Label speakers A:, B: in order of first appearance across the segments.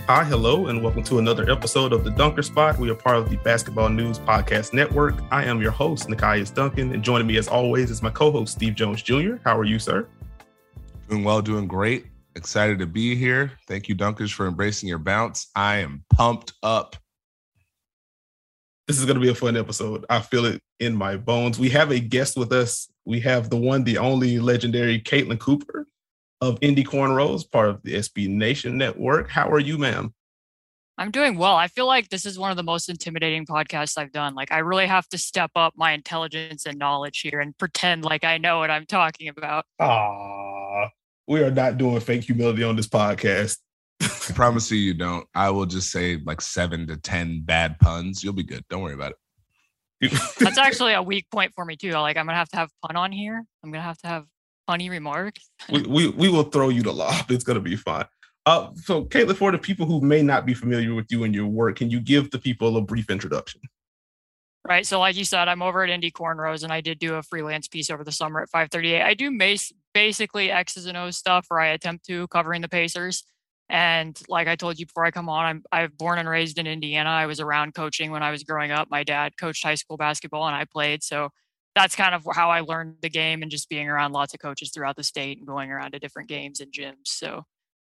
A: Hi, hello, and welcome to another episode of The Dunker Spot. We are part of the Basketball News Podcast Network. I am your host, Nekias Duncan, and joining me as always is my co-host, Steve Jones Jr. How are you, sir?
B: Doing well, doing great. Excited to be here. Thank you, Dunkers, for embracing your bounce. I am pumped up.
A: This is going to be a fun episode. I feel it in my bones. We have a guest with us. We have the one, the only legendary Caitlin Cooper of Indy Cornrows, part of the SB Nation Network. How are you, ma'am?
C: I'm doing well. I feel like this is one of the most intimidating podcasts I've done. Like, I really have to step up my intelligence and knowledge here and pretend like I know what I'm talking about.
A: We are not doing fake humility on this podcast.
B: I promise you don't. I will just say like 7 to 10 bad puns. You'll be good. Don't worry about
C: it. That's actually a weak point for me, too. Like, I'm going to have pun on here. I'm going to have funny remarks.
A: we will throw you the lob. It's going to be fun. So, Caitlin, for the people who may not be familiar with you and your work, can you give the people a brief introduction?
C: Right. So, like you said, I'm over at Indy Cornrows, and I did do a freelance piece over the summer at 538. I do basically X's and O's stuff, or I attempt to, covering the Pacers. And like I told you before I come on, I'm born and raised in Indiana. I was around coaching when I was growing up. My dad coached high school basketball, and I played. So that's kind of how I learned the game, and just being around lots of coaches throughout the state and going around to different games and gyms. So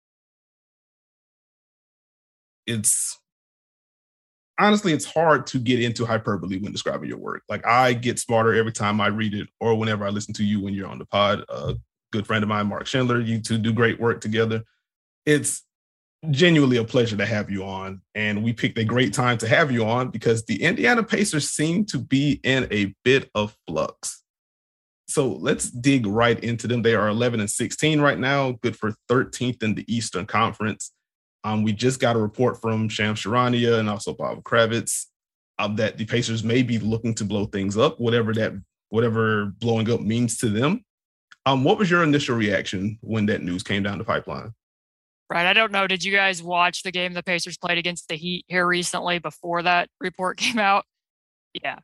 A: honestly, it's hard to get into hyperbole when describing your work. Like, I get smarter every time I read it or whenever I listen to you when you're on the pod. A good friend of mine, Mark Schindler, you two do great work together. It's genuinely a pleasure to have you on. And we picked a great time to have you on because the Indiana Pacers seem to be in a bit of flux. So let's dig right into them. They are 11-16 right now, good for 13th in the Eastern Conference. We just got a report from Shams Charania and also Bob Kravitz that the Pacers may be looking to blow things up, whatever blowing up means to them. What was your initial reaction when that news came down the pipeline?
C: Right. I don't know. Did you guys watch the game the Pacers played against the Heat here recently before that report came out? Yeah.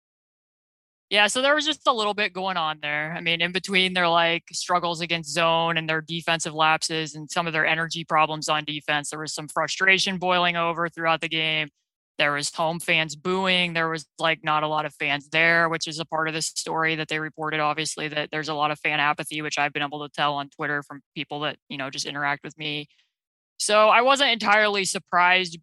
C: Yeah, so there was just a little bit going on there. I mean, in between their like struggles against zone and their defensive lapses and some of their energy problems on defense, there was some frustration boiling over throughout the game. There was home fans booing. There was like not a lot of fans there, which is a part of this story that they reported, obviously, that there's a lot of fan apathy, which I've been able to tell on Twitter from people that, just interact with me. So I wasn't entirely surprised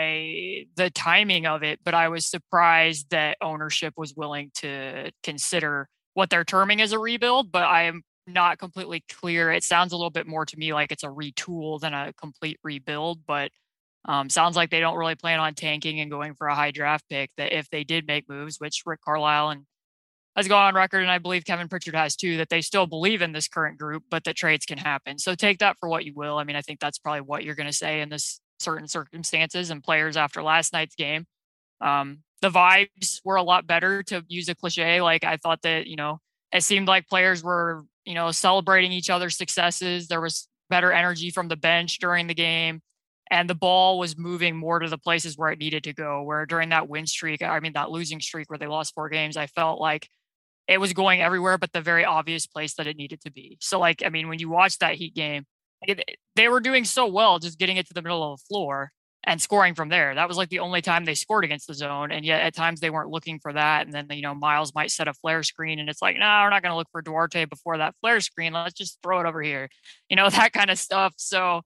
C: by the timing of it, but I was surprised that ownership was willing to consider what they're terming as a rebuild, but I am not completely clear. It sounds a little bit more to me like it's a retool than a complete rebuild, but sounds like they don't really plan on tanking and going for a high draft pick, that if they did make moves, which Rick Carlisle has gone on record, and I believe Kevin Pritchard has too, that they still believe in this current group, but that trades can happen. So take that for what you will. I mean, I think that's probably what you're going to say in this certain circumstances and players after last night's game. The vibes were a lot better, to use a cliche. Like, I thought that, it seemed like players were, celebrating each other's successes. There was better energy from the bench during the game, and the ball was moving more to the places where it needed to go, where during that that losing streak where they lost 4 games, I felt like it was going everywhere but the very obvious place that it needed to be. So, when you watch that Heat game, they were doing so well just getting it to the middle of the floor and scoring from there. That was like the only time they scored against the zone. And yet at times they weren't looking for that. And then, Miles might set a flare screen and it's like, no, we're not going to look for Duarte before that flare screen. Let's just throw it over here. That kind of stuff. So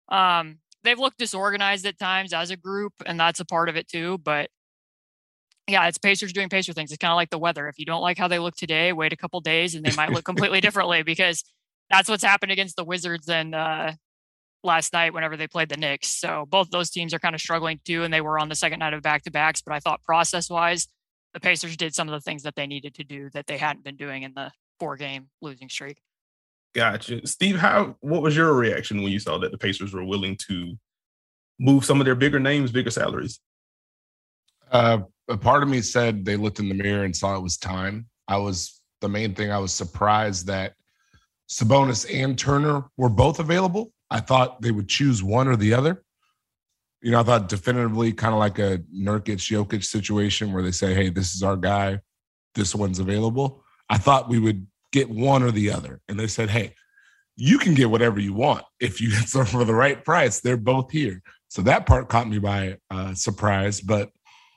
C: they've looked disorganized at times as a group, and that's a part of it too. But yeah, it's Pacers doing Pacer things. It's kind of like the weather. If you don't like how they look today, wait a couple days and they might look completely differently, because that's what's happened against the Wizards and last night whenever they played the Knicks. So both those teams are kind of struggling too, and they were on the second night of back-to-backs. But I thought process-wise, the Pacers did some of the things that they needed to do that they hadn't been doing in the 4-game losing streak.
A: Gotcha. Steve, what was your reaction when you saw that the Pacers were willing to move some of their bigger names, bigger salaries?
B: A part of me said they looked in the mirror and saw it was time. The main thing I was surprised that Sabonis and Turner were both available. I thought they would choose one or the other. I thought definitively kind of like a Nurkic-Jokic situation where they say, hey, this is our guy. This one's available. I thought we would get one or the other. And they said, hey, you can get whatever you want if you get some for the right price. They're both here. So that part caught me by surprise. But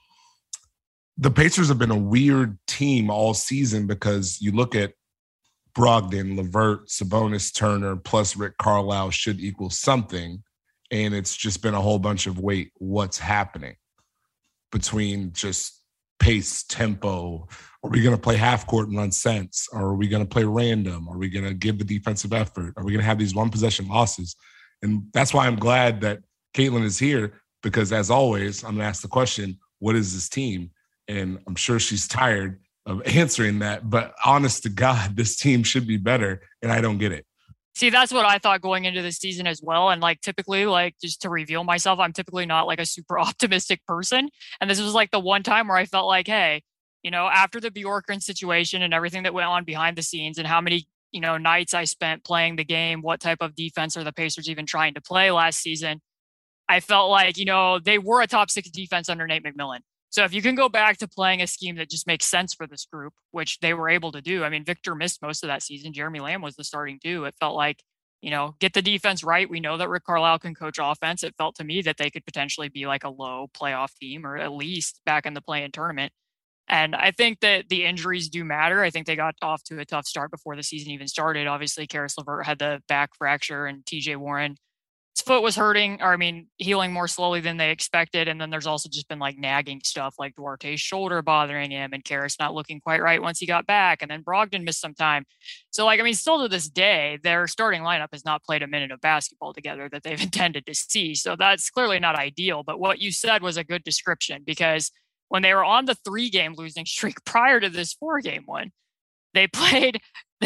B: the Pacers have been a weird team all season because you look at Brogdon, LeVert, Sabonis, Turner, plus Rick Carlisle should equal something. And it's just been a whole bunch of, wait, what's happening between just pace, tempo? Are we going to play half court and run sense? Or are we going to play random? Are we going to give the defensive effort? Are we going to have these one possession losses? And that's why I'm glad that Caitlin is here, because as always, I'm going to ask the question, what is this team? And I'm sure she's tired of answering that, but honest to God, this team should be better, and I don't get it.
C: See, that's what I thought going into this season as well. And like typically, like just to reveal myself, I'm typically not like a super optimistic person. And this was like the one time where I felt like, hey, you know, after the Bjorkgren situation and everything that went on behind the scenes and how many, you know, nights I spent playing the game, what type of defense are the Pacers even trying to play last season, I felt like, you know, they were a top 6 defense under Nate McMillan. So if you can go back to playing a scheme that just makes sense for this group, which they were able to do. I mean, Victor missed most of that season. Jeremy Lamb was the starting two. It felt like, you know, get the defense right. We know that Rick Carlisle can coach offense. It felt to me that they could potentially be like a low playoff team or at least back in the play-in tournament. And I think that the injuries do matter. I think they got off to a tough start before the season even started. Obviously, Karis LeVert had the back fracture and TJ Warren, his foot was hurting, or I mean, healing more slowly than they expected. And then there's also just been like nagging stuff like Duarte's shoulder bothering him and Karis not looking quite right once he got back. And then Brogdon missed some time. So like, I mean, still to this day, their starting lineup has not played a minute of basketball together that they've intended to see. So that's clearly not ideal. But what you said was a good description, because when they were on the 3-game losing streak prior to this 4-game one, they played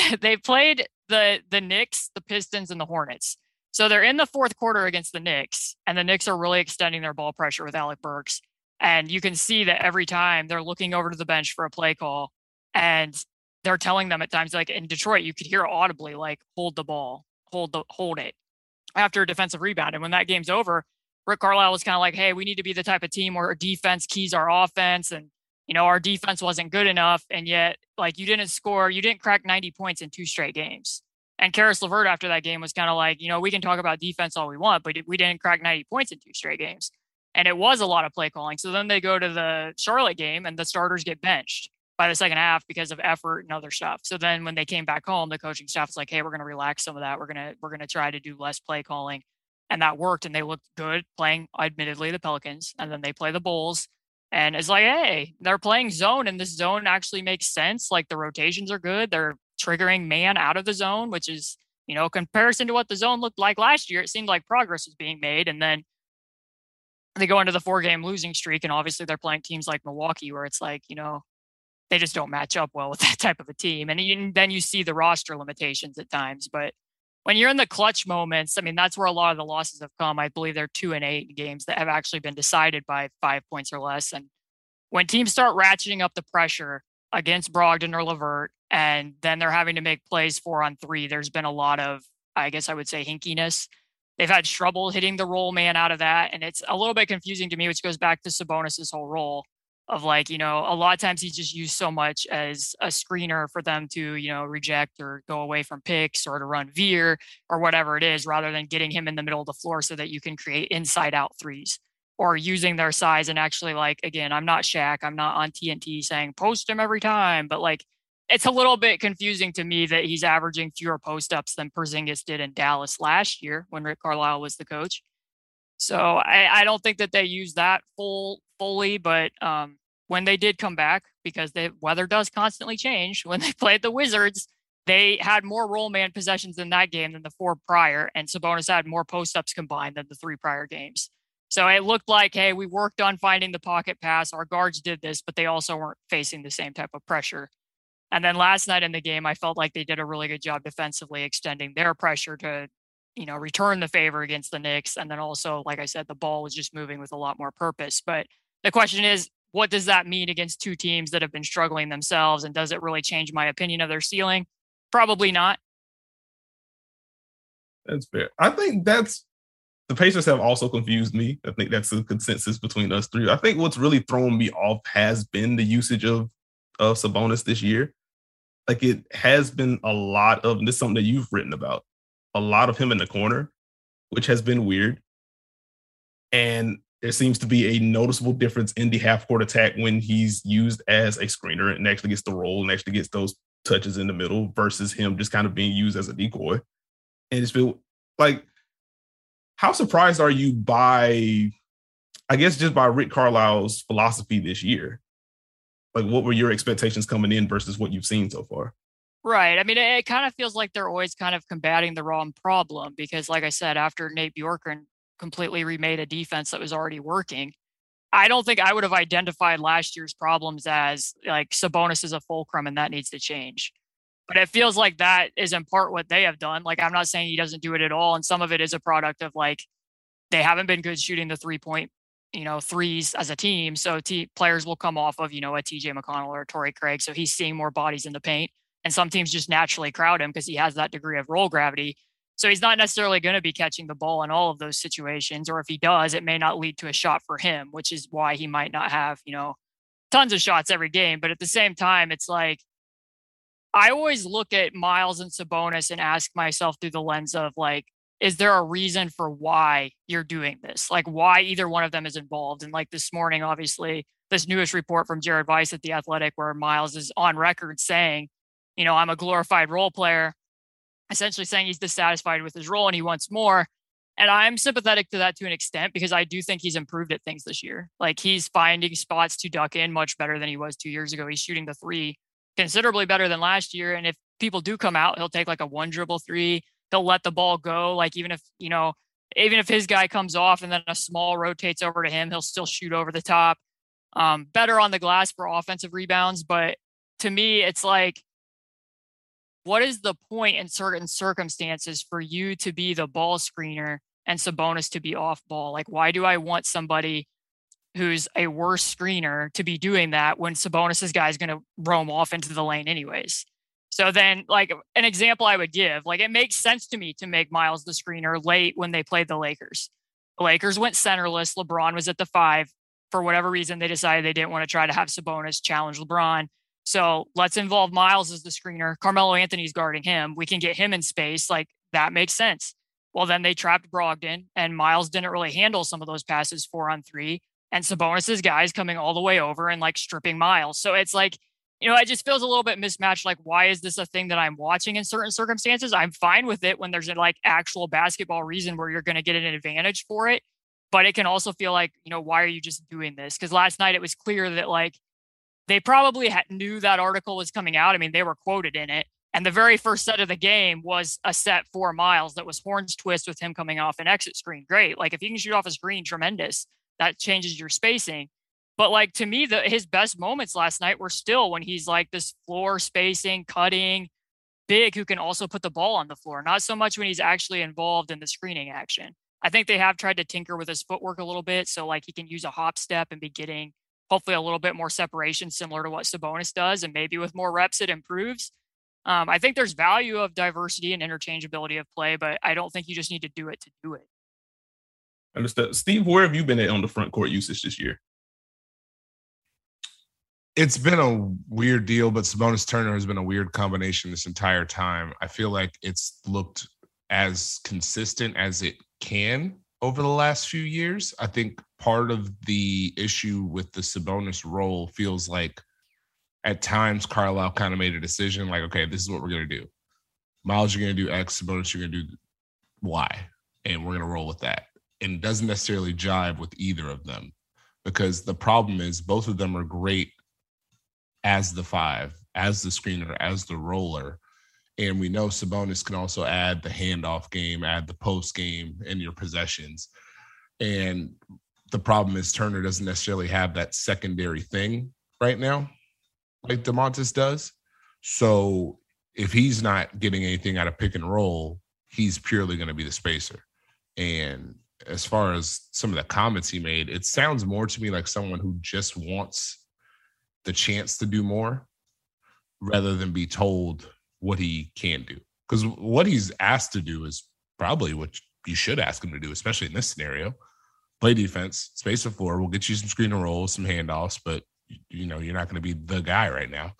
C: the Knicks, the Pistons, and the Hornets. So they're in the fourth quarter against the Knicks, and the Knicks are really extending their ball pressure with Alec Burks. And you can see that every time they're looking over to the bench for a play call, and they're telling them at times, like in Detroit, you could hear audibly, like, hold the ball, hold it after a defensive rebound. And when that game's over, Rick Carlisle was kind of like, hey, we need to be the type of team where our defense keys our offense. And, you know, our defense wasn't good enough. And yet, like, you didn't crack 90 points in 2 straight games. And Karis LeVert after that game was kind of like, you know, we can talk about defense all we want, but we didn't crack 90 points in 2 straight games. And it was a lot of play calling. So then they go to the Charlotte game and the starters get benched by the second half because of effort and other stuff. So then when they came back home, the coaching staff was like, hey, we're going to relax some of that. We're going to try to do less play calling. And that worked. And they looked good playing, admittedly, the Pelicans. And then they play the Bulls. And it's like, hey, they're playing zone, and this zone actually makes sense. Like, the rotations are good. They're triggering man out of the zone, which is, you know, comparison to what the zone looked like last year. It seemed like progress was being made. And then they go into the 4-game losing streak, and obviously they're playing teams like Milwaukee, where it's like, you know, they just don't match up well with that type of a team. And then you see the roster limitations at times. But when you're in the clutch moments, I mean, that's where a lot of the losses have come. I believe they're 2-8 in games that have actually been decided by 5 points or less. And when teams start ratcheting up the pressure against Brogdon or LeVert, and then they're having to make plays 4-on-3, there's been a lot of, I guess I would say, hinkiness. They've had trouble hitting the roll man out of that. And it's a little bit confusing to me, which goes back to Sabonis' whole role of, like, you know, a lot of times he's just used so much as a screener for them to, you know, reject or go away from picks or to run veer or whatever it is, rather than getting him in the middle of the floor so that you can create inside out threes, or using their size. And actually, like, again, I'm not Shaq. I'm not on TNT saying post him every time, but like, it's a little bit confusing to me that he's averaging fewer post-ups than Porzingis did in Dallas last year when Rick Carlisle was the coach. So I don't think that they use that fully, but when they did come back, because the weather does constantly change, when they played the Wizards, they had more roll man possessions in that game than the 4 prior, and Sabonis had more post-ups combined than the 3 prior games. So it looked like, hey, we worked on finding the pocket pass. Our guards did this, but they also weren't facing the same type of pressure. And then last night in the game, I felt like they did a really good job defensively extending their pressure to, you know, return the favor against the Knicks. And then also, like I said, the ball was just moving with a lot more purpose. But the question is, what does that mean against 2 teams that have been struggling themselves? And does it really change my opinion of their ceiling? Probably not.
A: That's fair. I think the Pacers have also confused me. I think that's a consensus between us 3. I think what's really thrown me off has been the usage of Sabonis this year. Like, it has been a lot of, and this is something that you've written about, a lot of him in the corner, which has been weird. And there seems to be a noticeable difference in the half-court attack when he's used as a screener and actually gets the role and actually gets those touches in the middle versus him just kind of being used as a decoy. And it's feel like, how surprised are you by, I guess, just by Rick Carlisle's philosophy this year? Like, what were your expectations coming in versus what you've seen so far?
C: Right. I mean, it kind of feels like they're always kind of combating the wrong problem because, like I said, after Nate Bjorkgren completely remade a defense that was already working, I don't think I would have identified last year's problems as like Sabonis is a fulcrum and that needs to change. But it feels like that is in part what they have done. Like, I'm not saying he doesn't do it at all. And some of it is a product of like, they haven't been good shooting the 3-point, threes as a team. So players will come off of, a TJ McConnell or a Torrey Craig. So he's seeing more bodies in the paint. And some teams just naturally crowd him because he has that degree of roll gravity. So he's not necessarily going to be catching the ball in all of those situations. Or if he does, it may not lead to a shot for him, which is why he might not have, tons of shots every game. But at the same time, it's like, I always look at Miles and Sabonis and ask myself through the lens of like, is there a reason for why you're doing this? Like why either one of them is involved? And like this morning, obviously, this newest report from Jared Weiss at The Athletic, where Miles is on record saying, I'm a glorified role player, essentially saying he's dissatisfied with his role and he wants more. And I'm sympathetic to that to an extent because I do think he's improved at things this year. Like he's finding spots to duck in much better than he was 2 years ago. He's shooting the three considerably better than last year. And if people do come out, he'll take like a one dribble three. He'll let the ball go. Like even if his guy comes off and then a small rotates over to him, he'll still shoot over the top. Better on the glass for offensive rebounds. But to me, it's like, what is the point in certain circumstances for you to be the ball screener and Sabonis to be off ball? Like, why do I want somebody who's a worse screener to be doing that when Sabonis's guy is going to roam off into the lane anyways? So then, like, an example I would give, like, it makes sense to me to make Miles the screener late when they played the Lakers. The Lakers went centerless. LeBron was at the 5. For whatever reason, they decided they didn't want to try to have Sabonis challenge LeBron. So let's involve Miles as the screener. Carmelo Anthony's guarding him. We can get him in space. Like, that makes sense. Well, then they trapped Brogdon, and Miles didn't really handle some of those passes 4-on-3. And Sabonis's guys coming all the way over and like stripping Miles. So it's like, it just feels a little bit mismatched. Like, why is this a thing that I'm watching in certain circumstances? I'm fine with it when there's a like actual basketball reason where you're going to get an advantage for it. But it can also feel like, why are you just doing this? Because last night it was clear that like they probably knew that article was coming out. I mean, they were quoted in it. And the very first set of the game was a set for Miles that was Horns twist with him coming off an exit screen. Great. Like if you can shoot off a screen, tremendous. That changes your spacing. But like to me, his best moments last night were still when he's like this floor spacing, cutting, big who can also put the ball on the floor. Not so much when he's actually involved in the screening action. I think they have tried to tinker with his footwork a little bit. So like he can use a hop step and be getting hopefully a little bit more separation similar to what Sabonis does. And maybe with more reps, it improves. I think there's value of diversity and interchangeability of play, but I don't think you just need to do it to do it.
A: Understood. Steve, where have you been at on the front court usage this year?
B: It's been a weird deal, but Sabonis Turner has been a weird combination this entire time. I feel like it's looked as consistent as it can over the last few years. I think part of the issue with the Sabonis role feels like at times Carlisle kind of made a decision like, okay, this is what we're going to do. Miles, you're going to do X, Sabonis, you're going to do Y, and we're going to roll with that. And it doesn't necessarily jive with either of them because the problem is both of them are great as the 5, as the screener, as the roller. And we know Sabonis can also add the handoff game, add the post game in your possessions. And the problem is Turner doesn't necessarily have that secondary thing right now like Domantas does. So if he's not getting anything out of pick and roll, he's purely going to be the spacer. And as far as some of the comments he made, it sounds more to me like someone who just wants the chance to do more rather than be told what he can do. Because what he's asked to do is probably what you should ask him to do, especially in this scenario. Play defense, space the floor. We'll get you some screen and rolls, some handoffs, but you're not going to be the guy right now.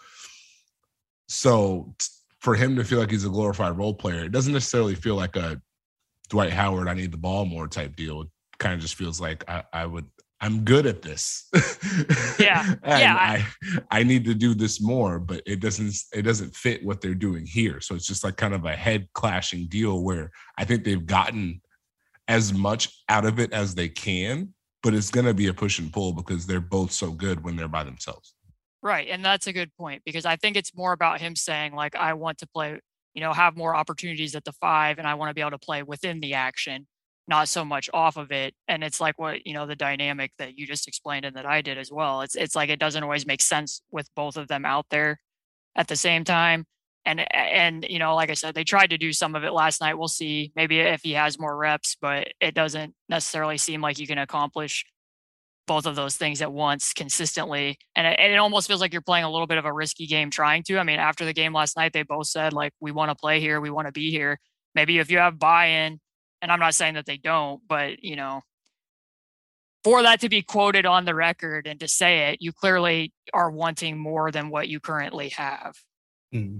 B: So for him to feel like he's a glorified role player, it doesn't necessarily feel like a Dwight Howard, I need the ball more type deal. It kind of just feels like I'm good at this.
C: Yeah.
B: And I need to do this more, but it doesn't fit what they're doing here. So it's just like kind of a head clashing deal where I think they've gotten as much out of it as they can, but it's going to be a push and pull because they're both so good when they're by themselves.
C: Right. And that's a good point, because I think it's more about him saying, like, I want to play, have more opportunities at the 5, and I want to be able to play within the action, not so much off of it. And it's like what, the dynamic that you just explained and that I did as well. It's like it doesn't always make sense with both of them out there at the same time. And like I said, they tried to do some of it last night. We'll see maybe if he has more reps, but it doesn't necessarily seem like you can accomplish both of those things at once consistently. And it almost feels like you're playing a little bit of a risky game trying to. I mean, after the game last night, they both said, like, we want to play here. We want to be here. Maybe if you have buy-in, and I'm not saying that they don't, but, for that to be quoted on the record and to say it, you clearly are wanting more than what you currently have.
A: Mm-hmm.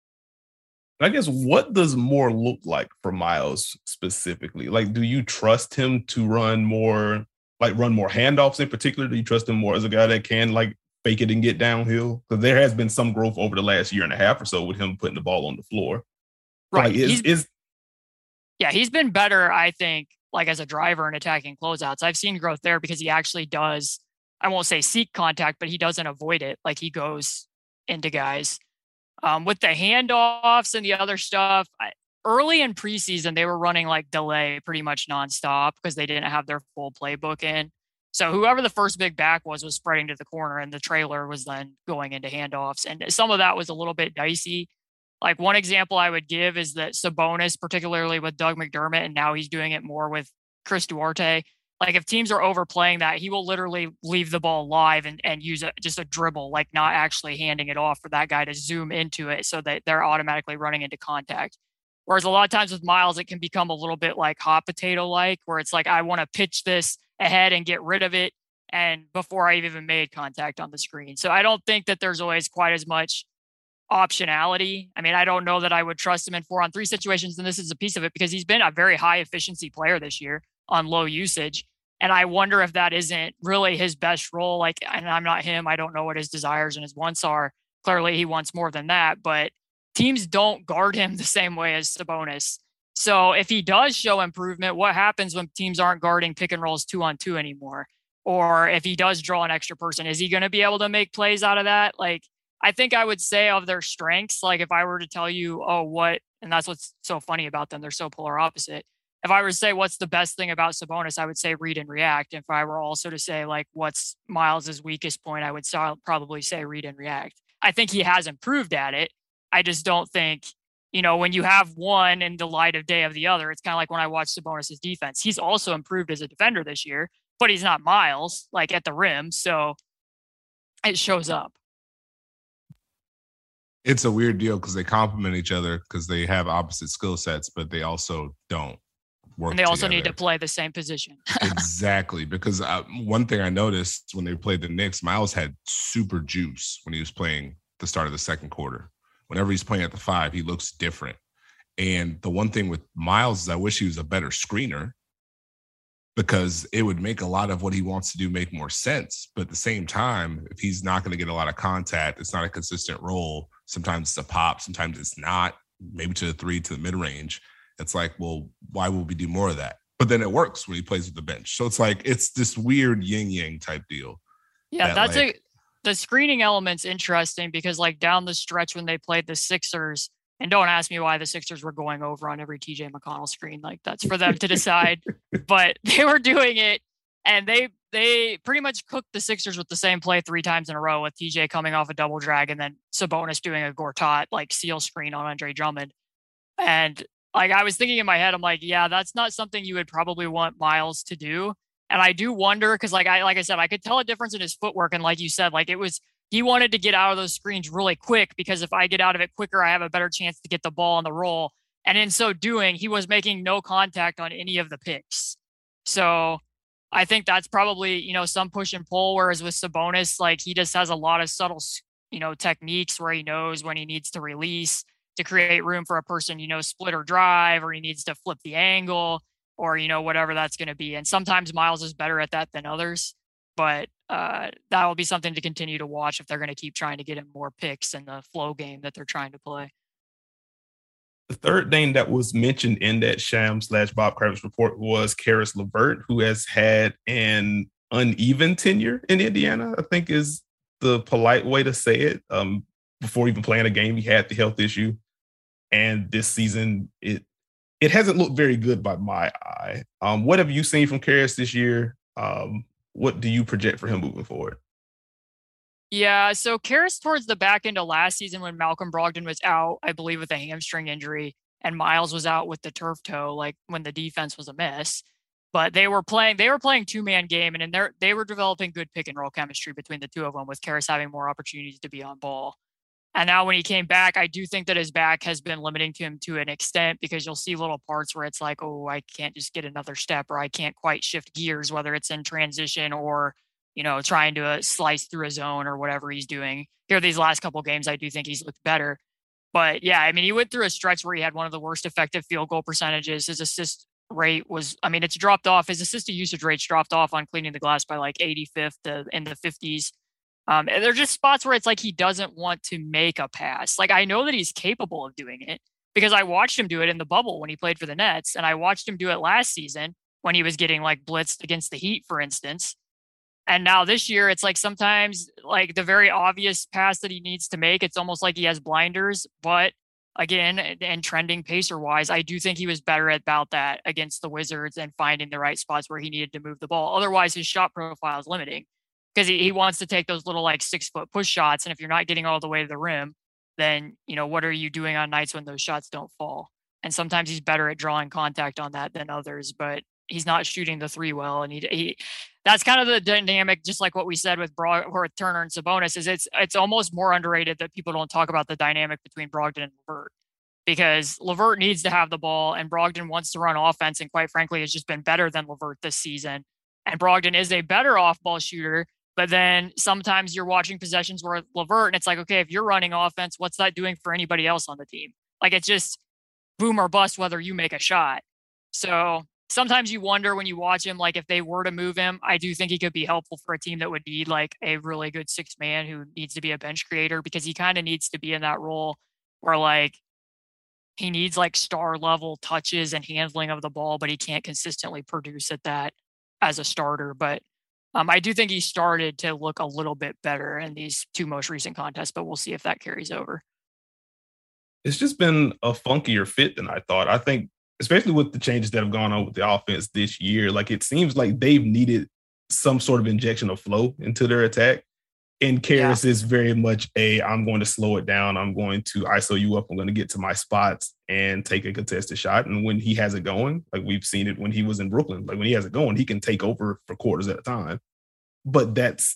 A: I guess, what does more look like for Miles specifically? Like, do you trust him to run more handoffs in particular? Do you trust him more as a guy that can, like, fake it and get downhill? Because there has been some growth over the last year and a half or so with him putting the ball on the floor.
C: Right.
A: Like,
C: he's been better, I think, like as a driver and attacking closeouts. I've seen growth there because he actually does, I won't say seek contact, but he doesn't avoid it. Like, he goes into guys. With the handoffs and the other stuff, early in preseason, they were running like delay pretty much nonstop because they didn't have their full playbook in. So whoever the first big back was spreading to the corner, and the trailer was then going into handoffs. And some of that was a little bit dicey. Like, one example I would give is that Sabonis, particularly with Doug McDermott, and now he's doing it more with Chris Duarte. Like, if teams are overplaying that, he will literally leave the ball live and use just a dribble, like not actually handing it off for that guy to zoom into it so that they're automatically running into contact. Whereas a lot of times with Miles, it can become a little bit like hot potato-like, where it's like, I want to pitch this ahead and get rid of it, and before I've even made contact on the screen. So I don't think that there's always quite as much optionality. I mean, I don't know that I would trust him in 4-on-3 situations, and this is a piece of it because he's been a very high efficiency player this year on low usage. And I wonder if that isn't really his best role. Like, and I'm not him. I don't know what his desires and his wants are. Clearly he wants more than that, but teams don't guard him the same way as Sabonis. So if he does show improvement, what happens when teams aren't guarding pick and rolls 2-on-2 anymore? Or if he does draw an extra person, is he going to be able to make plays out of that? Like, I think I would say of their strengths, like if I were to tell you, and that's what's so funny about them, they're so polar opposite. If I were to say what's the best thing about Sabonis, I would say read and react. If I were also to say, like, what's Miles's weakest point, I would probably say read and react. I think he has improved at it. I just don't think, when you have one in the light of day of the other, it's kind of like when I watch Sabonis's defense. He's also improved as a defender this year, but he's not Miles, like, at the rim. So it shows up.
B: It's a weird deal because they complement each other because they have opposite skill sets, but they also don't work
C: and they also
B: together.
C: need to play the same position.
B: Exactly. Because one thing I noticed when they played the Knicks, Miles had super juice when he was playing the start of the second quarter. Whenever he's playing at the 5, he looks different. And the one thing with Miles is I wish he was a better screener because it would make a lot of what he wants to do make more sense. But at the same time, if he's not going to get a lot of contact, it's not a consistent role. Sometimes it's a pop, sometimes it's not, maybe to the 3, to the mid-range. It's like, well, why would we do more of that? But then it works when he plays with the bench. So it's like, it's this weird yin-yang type deal.
C: Yeah, the screening element's interesting because, like, down the stretch when they played the Sixers, and don't ask me why the Sixers were going over on every TJ McConnell screen. Like, that's for them to decide. But they were doing it, and they pretty much cooked the Sixers with the same play 3 times in a row, with TJ coming off a double drag and then Sabonis doing a Gortat, like, seal screen on Andre Drummond. And, like, I was thinking in my head, I'm like, yeah, that's not something you would probably want Miles to do. And I do wonder because, like I said, I could tell a difference in his footwork. And like you said, like, he wanted to get out of those screens really quick because if I get out of it quicker, I have a better chance to get the ball on the roll. And in so doing, he was making no contact on any of the picks. So I think that's probably, some push and pull. Whereas with Sabonis, like, he just has a lot of subtle, techniques where he knows when he needs to release to create room for a person, split or drive, or he needs to flip the angle. or, whatever that's going to be. And sometimes Miles is better at that than others, but that will be something to continue to watch if they're going to keep trying to get him more picks in the flow game that they're trying to play.
A: The third name that was mentioned in that Sham/Bob Kravitz report was Caris LeVert, who has had an uneven tenure in Indiana, I think is the polite way to say it. Before even playing a game, he had the health issue. And this season, it hasn't looked very good by my eye. What have you seen from Caris this year? What do you project for him moving forward?
C: Yeah, so Caris towards the back end of last season when Malcolm Brogdon was out, I believe with a hamstring injury, and Miles was out with the turf toe, like when the defense was a mess. But they were playing 2-man game, and they were developing good pick and roll chemistry between the two of them, with Caris having more opportunities to be on ball. And now when he came back, I do think that his back has been limiting to him to an extent, because you'll see little parts where it's like, oh, I can't just get another step, or I can't quite shift gears, whether it's in transition or, trying to slice through a zone or whatever he's doing. Here, these last couple of games, I do think he's looked better. But yeah, I mean, he went through a stretch where he had one of the worst effective field goal percentages. His assist rate was, it's dropped off. His assist to usage rates dropped off on cleaning the glass by like 85th in the 50s. And they're just spots where it's like he doesn't want to make a pass. Like, I know that he's capable of doing it because I watched him do it in the bubble when he played for the Nets, and I watched him do it last season when he was getting like blitzed against the Heat, for instance. And now this year, it's like sometimes like the very obvious pass that he needs to make, it's almost like he has blinders. But again, and trending pacer wise, I do think he was better about that against the Wizards and finding the right spots where he needed to move the ball. Otherwise, his shot profile is limiting because he wants to take those little like 6-foot push shots. And if you're not getting all the way to the rim, then, what are you doing on nights when those shots don't fall? And sometimes he's better at drawing contact on that than others, but he's not shooting the three well. And he that's kind of the dynamic, just like what we said with Turner and Sabonis, is it's almost more underrated that people don't talk about the dynamic between Brogdon and LeVert, because LeVert needs to have the ball and Brogdon wants to run offense. And quite frankly, has just been better than LeVert this season. And Brogdon is a better off ball shooter. But then sometimes you're watching possessions where LeVert, and it's like, okay, if you're running offense, what's that doing for anybody else on the team? Like, it's just boom or bust whether you make a shot. So sometimes you wonder when you watch him, like if they were to move him, I do think he could be helpful for a team that would need like a really good 6-man who needs to be a bench creator, because he kind of needs to be in that role where like he needs like star level touches and handling of the ball, but he can't consistently produce at that as a starter. But I do think he started to look a little bit better in these two most recent contests, but we'll see if that carries over.
A: It's just been a funkier fit than I thought. I think, especially with the changes that have gone on with the offense this year, like it seems like they've needed some sort of injection of flow into their attack. And Caris is very much I'm going to slow it down. I'm going to ISO you up. I'm going to get to my spots and take a contested shot. And when he has it going, like we've seen it when he was in Brooklyn, like when he has it going, he can take over for quarters at a time. But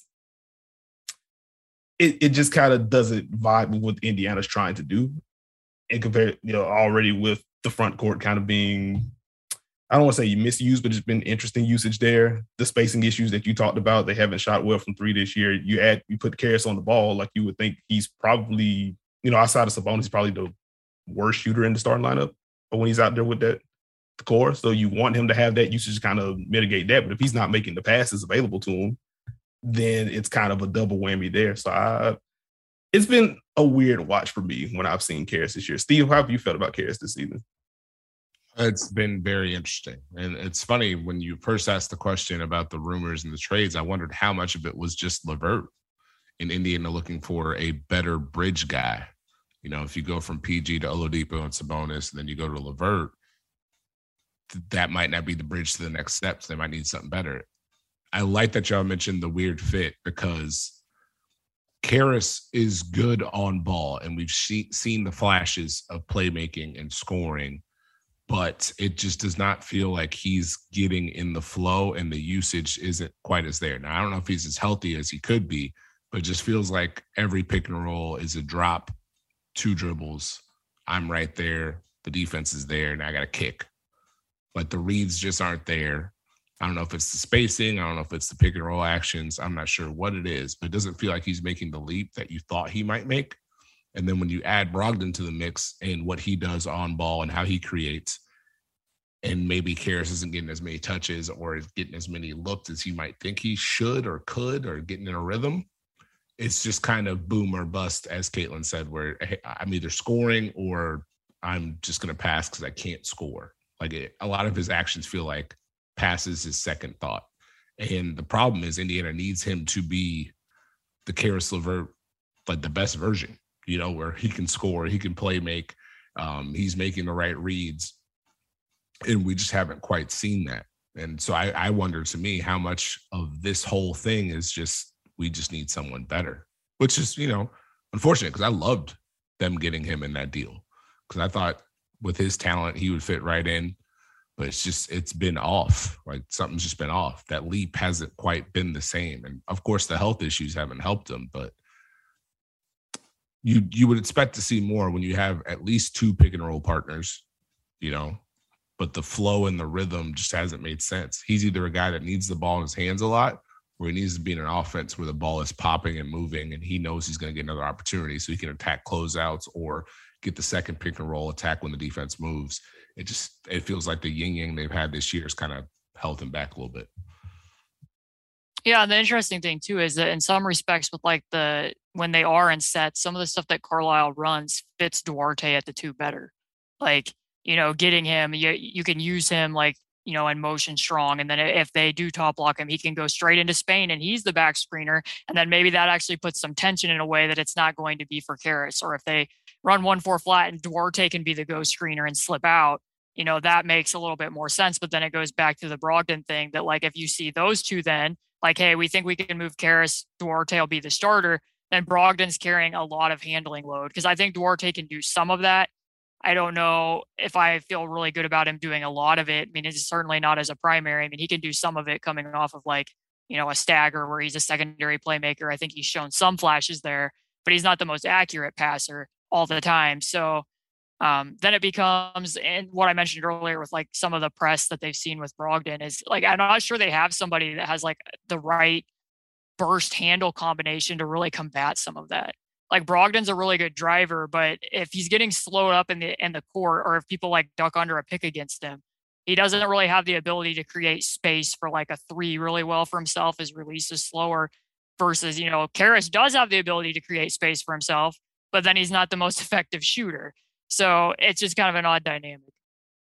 A: it just kind of doesn't vibe with what Indiana's trying to do. And compared, already with the front court kind of being, I don't want to say misused, but it's been interesting usage there. The spacing issues that you talked about, they haven't shot well from three this year. You put Caris on the ball, like you would think he's probably, outside of Sabonis, he's probably the worst shooter in the starting lineup. But when he's out there with the core, so you want him to have that usage to kind of mitigate that. But if he's not making the passes available to him, then it's kind of a double whammy there. So it's been a weird watch for me when I've seen Caris this year. Steve, how have you felt about Caris this season?
B: It's been very interesting. And it's funny, when you first asked the question about the rumors and the trades, I wondered how much of it was just LeVert in Indiana looking for a better bridge guy. If you go from PG to Oladipo and Sabonis, and then you go to LeVert, that might not be the bridge to the next steps. They might need something better. I like that y'all mentioned the weird fit, because Caris is good on ball, and we've seen the flashes of playmaking and scoring, but it just does not feel like he's getting in the flow, and the usage isn't quite as there. Now, I don't know if he's as healthy as he could be, but it just feels like every pick and roll is a drop, 2 dribbles, I'm right there, the defense is there, and I got to kick. But the reads just aren't there. I don't know if it's the spacing. I don't know if it's the pick and roll actions. I'm not sure what it is, but it doesn't feel like he's making the leap that you thought he might make. And then when you add Brogdon to the mix and what he does on ball and how he creates, and maybe Caris isn't getting as many touches or is getting as many looks as he might think he should or could, or getting in a rhythm, it's just kind of boom or bust, as Caitlin said, where I'm either scoring or I'm just going to pass because I can't score. Like a lot of his actions feel like passes his second thought. And the problem is Indiana needs him to be the Caris LeVert, like the best version, where he can score, he can play make, he's making the right reads. And we just haven't quite seen that. And so I wonder, to me, how much of this whole thing is just, we just need someone better, which is, unfortunate, because I loved them getting him in that deal, because I thought with his talent, he would fit right in. But it's been off. Like something's just been off. That leap hasn't quite been the same. And of course, the health issues haven't helped him, but you would expect to see more when you have at least 2 pick and roll partners, but the flow and the rhythm just hasn't made sense. He's either a guy that needs the ball in his hands a lot, or he needs to be in an offense where the ball is popping and moving and he knows he's going to get another opportunity so he can attack closeouts or get the second pick and roll attack when the defense moves. It feels like the yin yang they've had this year has kind of held him back a little bit.
C: Yeah, and the interesting thing too is that in some respects, with like when they are in sets, some of the stuff that Carlisle runs fits Duarte at the 2 better. Like, getting him, you can use him like, in motion strong, and then if they do top block him, he can go straight into Spain and he's the back screener, and then maybe that actually puts some tension in a way that it's not going to be for Caris. Or if they run 1-4 flat and Duarte can be the go screener and slip out, that makes a little bit more sense. But then it goes back to the Brogdon thing that, like, if you see those two, then like, hey, we think we can move Caris, Duarte will be the starter, then Brogdon's carrying a lot of handling load, because I think Duarte can do some of that. I don't know if I feel really good about him doing a lot of it. I mean, it's certainly not as a primary. I mean, he can do some of it coming off of like, a stagger where he's a secondary playmaker. I think he's shown some flashes there, but he's not the most accurate passer all the time. So then it becomes, and what I mentioned earlier with like some of the press that they've seen with Brogdon is like, I'm not sure they have somebody that has like the right burst handle combination to really combat some of that. Like Brogdon's a really good driver, but if he's getting slowed up in the court, or if people like duck under a pick against him, he doesn't really have the ability to create space for like a 3 really well for himself. His release is slower versus, Caris does have the ability to create space for himself, but then he's not the most effective shooter. So it's just kind of an odd dynamic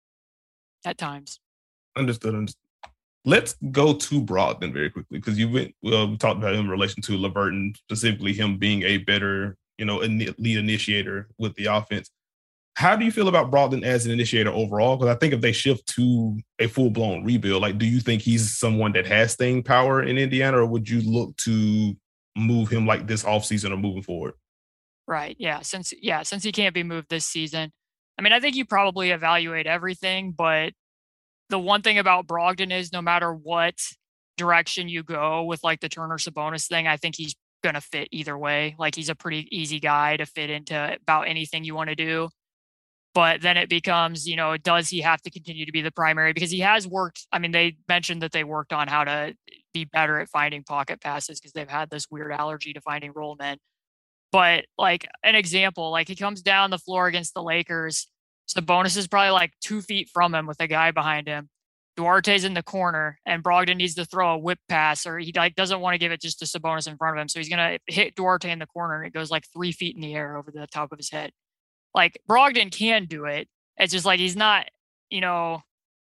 C: at times.
A: Understood. Let's go to Brogdon very quickly, because we talked about him in relation to LeVert and specifically him being a better, lead initiator with the offense. How do you feel about Brogdon as an initiator overall? Because I think if they shift to a full-blown rebuild, like, do you think he's someone that has staying power in Indiana, or would you look to move him like this offseason or moving forward?
C: Right. Yeah. Since he can't be moved this season, I mean, I think you probably evaluate everything, but the one thing about Brogdon is no matter what direction you go with like the Turner Sabonis thing, I think he's going to fit either way. Like, he's a pretty easy guy to fit into about anything you want to do. But then it becomes, does he have to continue to be the primary? Because he has worked. I mean, they mentioned that they worked on how to be better at finding pocket passes because they've had this weird allergy to finding roll men. But like an example, like he comes down the floor against the Lakers. Sabonis is probably like 2 feet from him with a guy behind him. Duarte's in the corner, and Brogdon needs to throw a whip pass, or he like doesn't want to give it just to Sabonis in front of him. So he's going to hit Duarte in the corner, and it goes like 3 feet in the air over the top of his head. Like, Brogdon can do it. It's just like he's not, I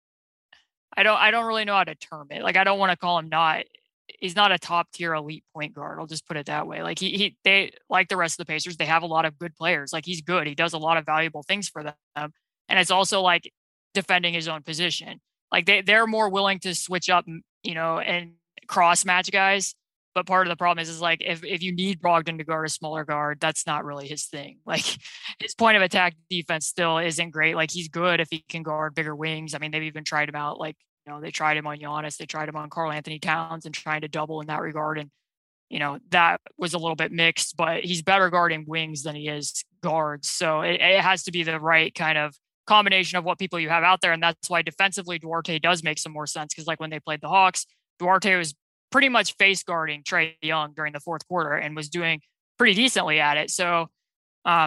C: don't really know how to term it. Like, I don't want to call him he's not a top tier elite point guard. I'll just put it that way. Like they like the rest of the Pacers, they have a lot of good players. Like, he's good. He does a lot of valuable things for them. And it's also like defending his own position. Like they're more willing to switch up, and cross match guys. But part of the problem is like, if you need Brogdon to guard a smaller guard, that's not really his thing. Like, his point of attack defense still isn't great. Like, he's good if he can guard bigger wings. I mean, they've even tried him out. Like, they tried him on Giannis. They tried him on Karl Anthony Towns and trying to double in that regard. And, that was a little bit mixed, but he's better guarding wings than he is guards. So it has to be the right kind of combination of what people you have out there. And that's why defensively Duarte does make some more sense. Because like when they played the Hawks, Duarte was pretty much face guarding Trae Young during the fourth quarter and was doing pretty decently at it. So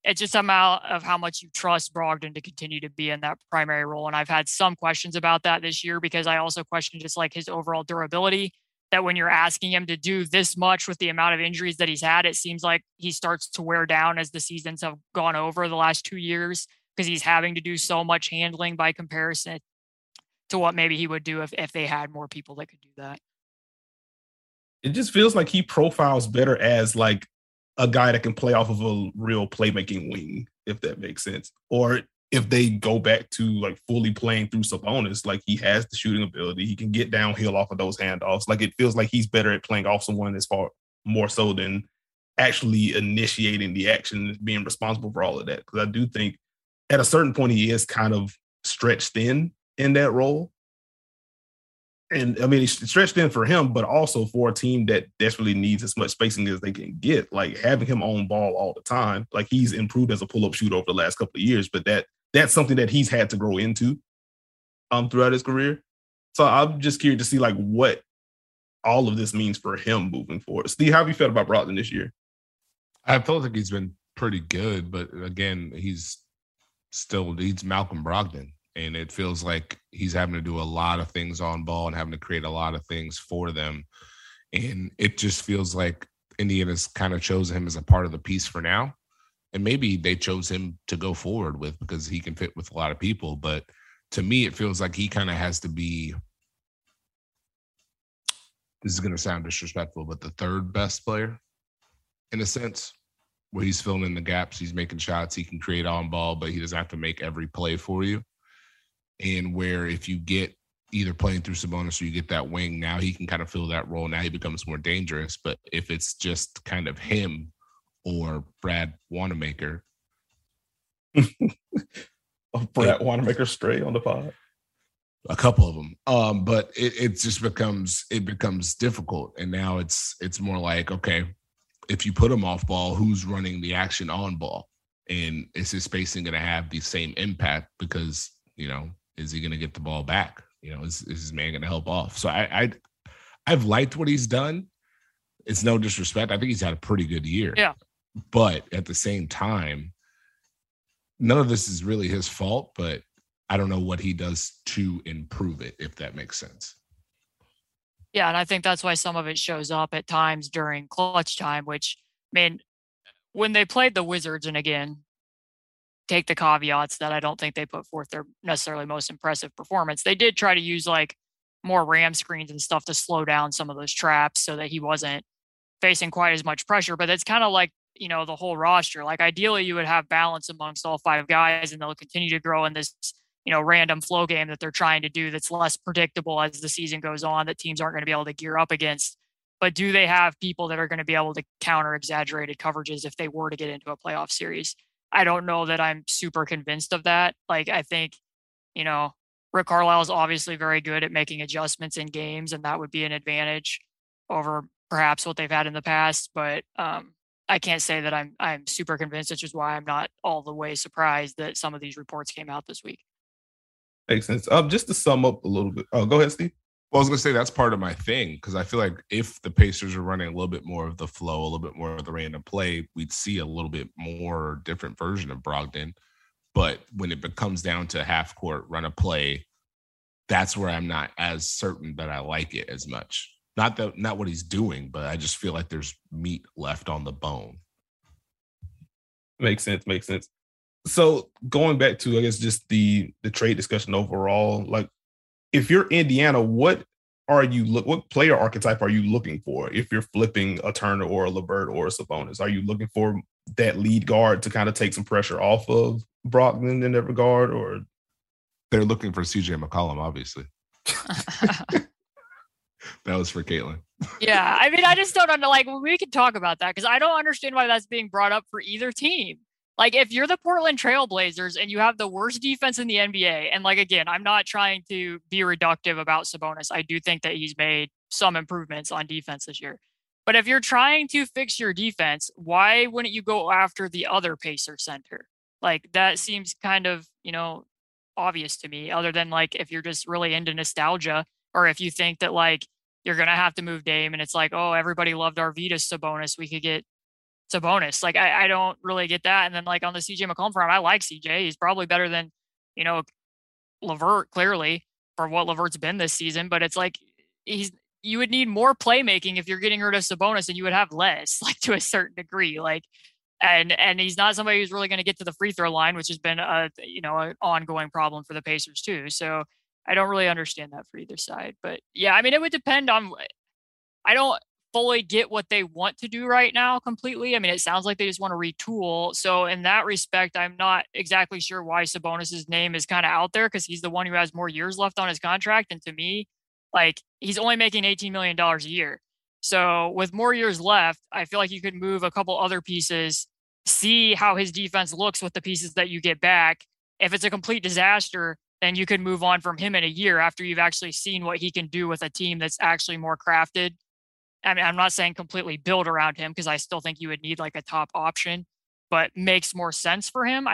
C: it's just amount of how much you trust Brogdon to continue to be in that primary role. And I've had some questions about that this year because I also question just like his overall durability, that when you're asking him to do this much with the amount of injuries that he's had, it seems like he starts to wear down as the seasons have gone over the last 2 years because he's having to do so much handling by comparison to what maybe he would do if they had more people that could do that.
A: It just feels like he profiles better as like a guy that can play off of a real playmaking wing, if that makes sense. Or if they go back to like fully playing through Sabonis, like he has the shooting ability, he can get downhill off of those handoffs. Like it feels like he's better at playing off someone as far more so than actually initiating the action, being responsible for all of that. Because I do think at a certain point he is kind of stretched thin in that role. And I mean, it's stretched thin for him, but also for a team that desperately needs as much spacing as they can get. Like having him on ball all the time, like he's improved as a pull-up shooter over the last couple of years, but that's something that he's had to grow into throughout his career. So I'm just curious to see like what all of this means for him moving forward. Steve, how have you felt about Brogdon this year?
B: I felt like he's been pretty good, but again, he's Malcolm Brogdon. And it feels like he's having to do a lot of things on ball and having to create a lot of things for them. And it just feels like Indiana's kind of chosen him as a part of the piece for now. And maybe they chose him to go forward with because he can fit with a lot of people. But to me, it feels like he kind of has to be, this is going to sound disrespectful, but the third best player in a sense, where he's filling in the gaps, he's making shots, he can create on ball, but he doesn't have to make every play for you. And where if you get either playing through Sabonis or you get that wing, now he can kind of fill that role. Now he becomes more dangerous. But if it's just kind of him or Brad Wanamaker.
A: Brad Wanamaker straight on the pod.
B: A couple of them. But it just becomes difficult. And now it's more like, okay, if you put him off ball, who's running the action on ball? And is his spacing going to have the same impact? Because, is he going to get the ball back? Is his man going to help off? So I've liked what he's done. It's no disrespect. I think he's had a pretty good year.
C: Yeah.
B: But at the same time, none of this is really his fault, but I don't know what he does to improve it, if that makes sense.
C: Yeah, and I think that's why some of it shows up at times during clutch time, which, man, when they played the Wizards, and again, take the caveats that I don't think they put forth their necessarily most impressive performance. They did try to use like more ram screens and stuff to slow down some of those traps so that he wasn't facing quite as much pressure. But it's kind of like, the whole roster. Like ideally you would have balance amongst all 5 guys and they'll continue to grow in this, random flow game that they're trying to do that's less predictable as the season goes on, that teams aren't going to be able to gear up against. But do they have people that are going to be able to counter exaggerated coverages if they were to get into a playoff series? I don't know that I'm super convinced of that. Like, I think, Rick Carlisle is obviously very good at making adjustments in games, and that would be an advantage over perhaps what they've had in the past. But I can't say that I'm super convinced, which is why I'm not all the way surprised that some of these reports came out this week.
A: Makes sense. Just to sum up a little bit. Oh, go ahead, Steve.
B: Well, I was going to say that's part of my thing because I feel like if the Pacers are running a little bit more of the flow, a little bit more of the random play, we'd see a little bit more different version of Brogdon. But when it comes down to half court run a play, that's where I'm not as certain that I like it as much. Not what he's doing, but I just feel like there's meat left on the bone.
A: Makes sense. So going back to, I guess, just the trade discussion overall, like, if you're Indiana, what player archetype are you looking for if you're flipping a Turner or a LeVert or a Sabonis? Are you looking for that lead guard to kind of take some pressure off of Brogdon in that regard, or
B: they're looking for CJ McCollum, obviously? That was for Caitlin.
C: Yeah, I mean, I just don't know. Like, we can talk about that because I don't understand why that's being brought up for either team. Like, if you're the Portland Trailblazers and you have the worst defense in the NBA, and like, again, I'm not trying to be reductive about Sabonis. I do think that he's made some improvements on defense this year. But if you're trying to fix your defense, why wouldn't you go after the other Pacer center? Like, that seems kind of, obvious to me, other than like if you're just really into nostalgia, or if you think that like you're going to have to move Dame and it's like, oh, everybody loved Arvydas Sabonis, we could get Sabonis. Like, I don't really get that. And then like on the CJ McCollum front, I like CJ. He's probably better than, you know, LeVert, clearly, for what LeVert's been this season. But it's like you would need more playmaking if you're getting rid of Sabonis, and you would have less, like, to a certain degree. Like, and he's not somebody who's really going to get to the free throw line, which has been an ongoing problem for the Pacers too. So I don't really understand that for either side. But yeah, I mean, it would depend on. I don't fully get what they want to do right now completely. I mean, it sounds like they just want to retool. So in that respect, I'm not exactly sure why Sabonis's name is kind of out there, because he's the one who has more years left on his contract. And to me, like, he's only making $18 million a year. So with more years left, I feel like you could move a couple other pieces, see how his defense looks with the pieces that you get back. If it's a complete disaster, then you could move on from him in a year after you've actually seen what he can do with a team that's actually more crafted. I mean, I'm not saying completely build around him, because I still think you would need like a top option, but makes more sense for him.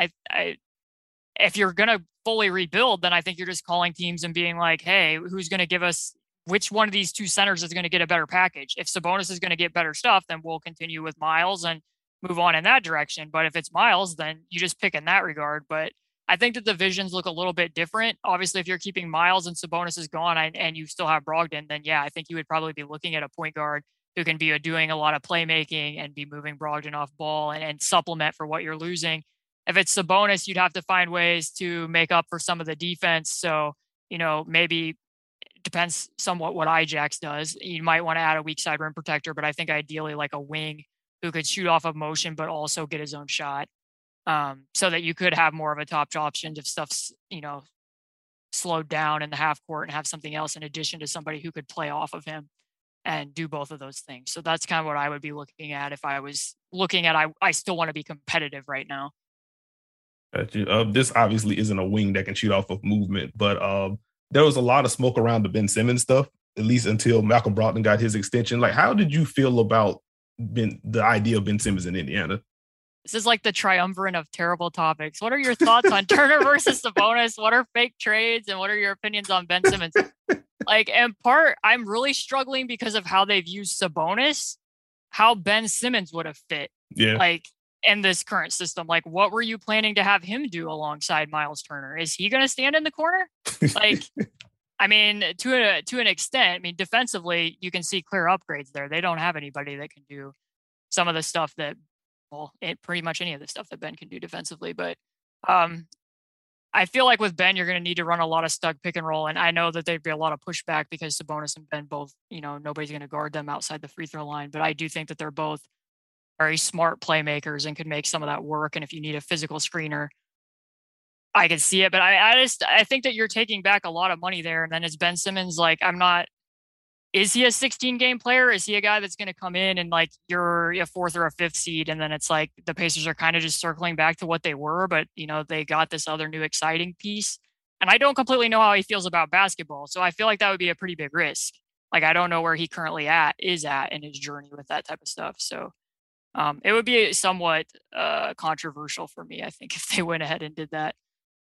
C: If you're going to fully rebuild, then I think you're just calling teams and being like, hey, who's going to give us, which one of these two centers is going to get a better package? If Sabonis is going to get better stuff, then we'll continue with Miles and move on in that direction. But if it's Miles, then you just pick in that regard. But I think the divisions look a little bit different. Obviously, if you're keeping Miles and Sabonis is gone and you still have Brogdon, then yeah, I think you would probably be looking at a point guard who can be doing a lot of playmaking and be moving Brogdon off ball and supplement for what you're losing. If it's Sabonis, you'd have to find ways to make up for some of the defense. So, maybe it depends somewhat what Ajax does. You might want to add a weak side rim protector, but I think ideally like a wing who could shoot off of motion, but also get his own shot. So that you could have more of a top option if stuff's, slowed down in the half court, and have something else in addition to somebody who could play off of him and do both of those things. So that's kind of what I would be looking at if I was looking at, I still want to be competitive right now.
A: This obviously isn't a wing that can shoot off of movement, but there was a lot of smoke around the Ben Simmons stuff, at least until Malcolm Brogdon got his extension. Like, how did you feel about the idea of Ben Simmons in Indiana?
C: This is like the triumvirate of terrible topics. What are your thoughts on Turner versus Sabonis? What are fake trades? And what are your opinions on Ben Simmons? Like, in part, I'm really struggling because of how they've used Sabonis, how Ben Simmons would have fit.
A: Yeah.
C: Like, in this current system, like, what were you planning to have him do alongside Miles Turner? Is he going to stand in the corner? Like, I mean, to an extent, I mean, defensively, you can see clear upgrades there. They don't have anybody that can do some of the stuff that, pretty much any of the stuff that Ben can do defensively. But I feel like with Ben, you're going to need to run a lot of stuck pick and roll. And I know that there'd be a lot of pushback because Sabonis and Ben both, nobody's going to guard them outside the free throw line. But I do think that they're both very smart playmakers and could make some of that work. And if you need a physical screener, I could see it. But I think that you're taking back a lot of money there. And then is Ben Simmons, like, is he a 16-game player? Is he a guy that's going to come in and, like, you're a fourth or a fifth seed, and then it's like the Pacers are kind of just circling back to what they were, but, they got this other new exciting piece. And I don't completely know how he feels about basketball. So I feel like that would be a pretty big risk. Like, I don't know where he currently is at in his journey with that type of stuff. So it would be somewhat controversial for me, I think, if they went ahead and did that.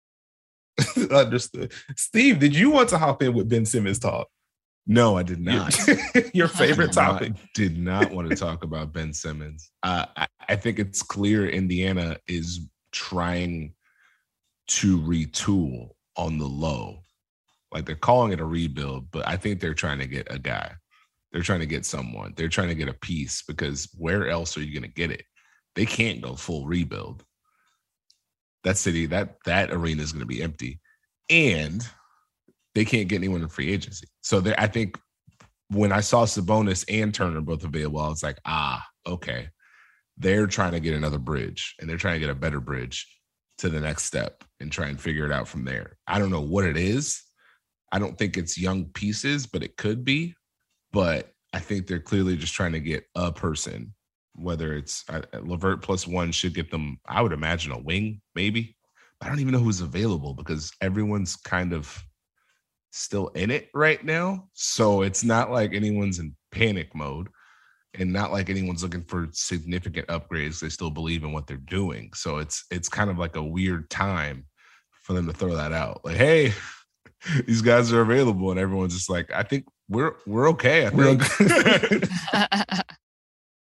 A: Understood. Steve, did you want to hop in with Ben Simmons talk?
B: No, I did not.
A: Your favorite topic.
B: Did not want to talk about Ben Simmons. I think it's clear Indiana is trying to retool on the low. Like, they're calling it a rebuild, but I think they're trying to get a guy. They're trying to get someone. They're trying to get a piece, because where else are you going to get it? They can't go full rebuild. That city, that arena is going to be empty. And they can't get anyone in free agency. So I think when I saw Sabonis and Turner both available, I was like, okay. They're trying to get another bridge, and they're trying to get a better bridge to the next step and try and figure it out from there. I don't know what it is. I don't think it's young pieces, but it could be. But I think they're clearly just trying to get a person, whether it's LeVert plus one should get them, I would imagine, a wing, maybe. I don't even know who's available because everyone's kind of still in it right now. So it's not like anyone's in panic mode, and not like anyone's looking for significant upgrades. They still believe in what they're doing. So it's kind of like a weird time for them to throw that out. Like, hey, these guys are available, and everyone's just like, I think we're okay. I think.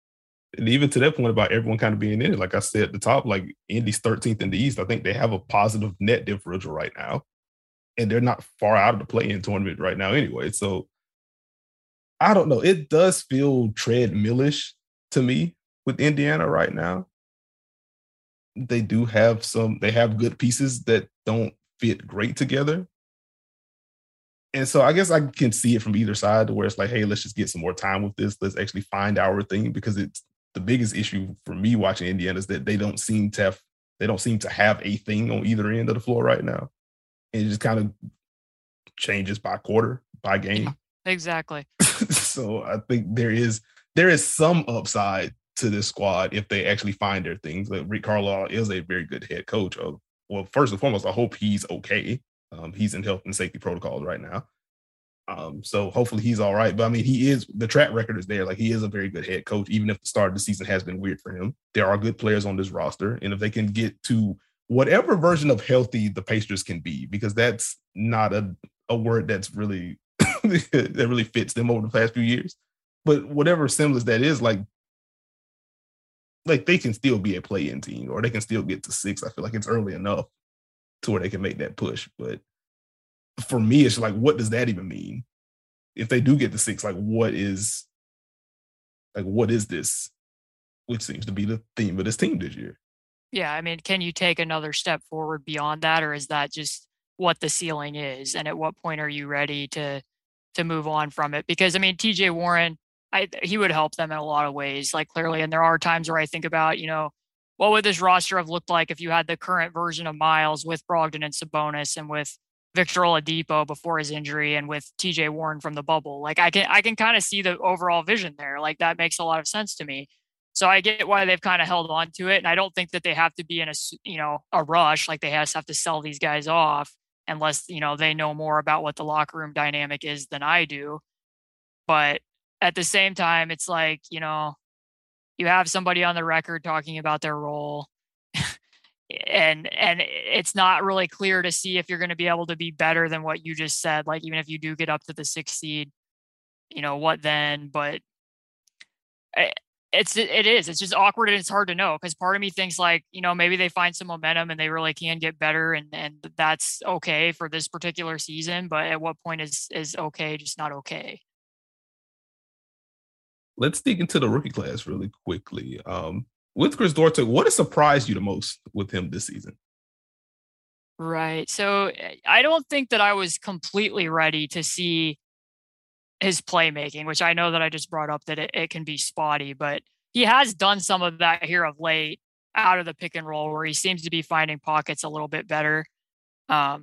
A: And even to that point about everyone kind of being in it, like I said at the top, like Indy's 13th in the East. I think they have a positive net differential right now. And they're not far out of the play-in tournament right now anyway. So I don't know. It does feel treadmillish to me with Indiana right now. They have good pieces that don't fit great together. And so I guess I can see it from either side, where it's like, hey, let's just get some more time with this. Let's actually find our thing, because it's the biggest issue for me watching Indiana is that they don't seem to have a thing on either end of the floor right now. And it just kind of changes by quarter, by game.
C: Yeah, exactly.
A: So I think there is some upside to this squad if they actually find their things. Like Rick Carlisle is a very good head coach. Well, first and foremost, I hope he's okay. He's in health and safety protocols right now. So hopefully he's all right. But I mean, the track record is there. Like, he is a very good head coach, even if the start of the season has been weird for him. There are good players on this roster. And if they can get to whatever version of healthy the Pacers can be, because that's not a word that's really that really fits them over the past few years. But whatever semblance that is, like they can still be a play-in team, or they can still get to 6. I feel like it's early enough to where they can make that push. But for me, it's like, what does that even mean? If they do get to 6, like what is this? Which seems to be the theme of this team this year.
C: Yeah, I mean, can you take another step forward beyond that, or is that just what the ceiling is? And at what point are you ready to move on from it? Because I mean, TJ Warren, he would help them in a lot of ways, like clearly. And there are times where I think about, what would this roster have looked like if you had the current version of Miles with Brogdon and Sabonis, and with Victor Oladipo before his injury, and with TJ Warren from the bubble? Like, I can kind of see the overall vision there. Like, that makes a lot of sense to me. So I get why they've kind of held on to it. And I don't think that they have to be in a rush. Like, they have to sell these guys off unless, they know more about what the locker room dynamic is than I do. But at the same time, it's like, you have somebody on the record talking about their role and it's not really clear to see if you're going to be able to be better than what you just said. Like, even if you do get up to the 6th seed, what then? But it's just awkward, and it's hard to know, because part of me thinks like, maybe they find some momentum and they really can get better, and that's okay for this particular season. But at what point is okay just not okay?
A: Let's dig into the rookie class really quickly. With Chris Duarte, what has surprised you the most with him this season?
C: Right. So I don't think that I was completely ready to see his playmaking, which I know that I just brought up that it can be spotty, but he has done some of that here of late out of the pick and roll, where he seems to be finding pockets a little bit better. Not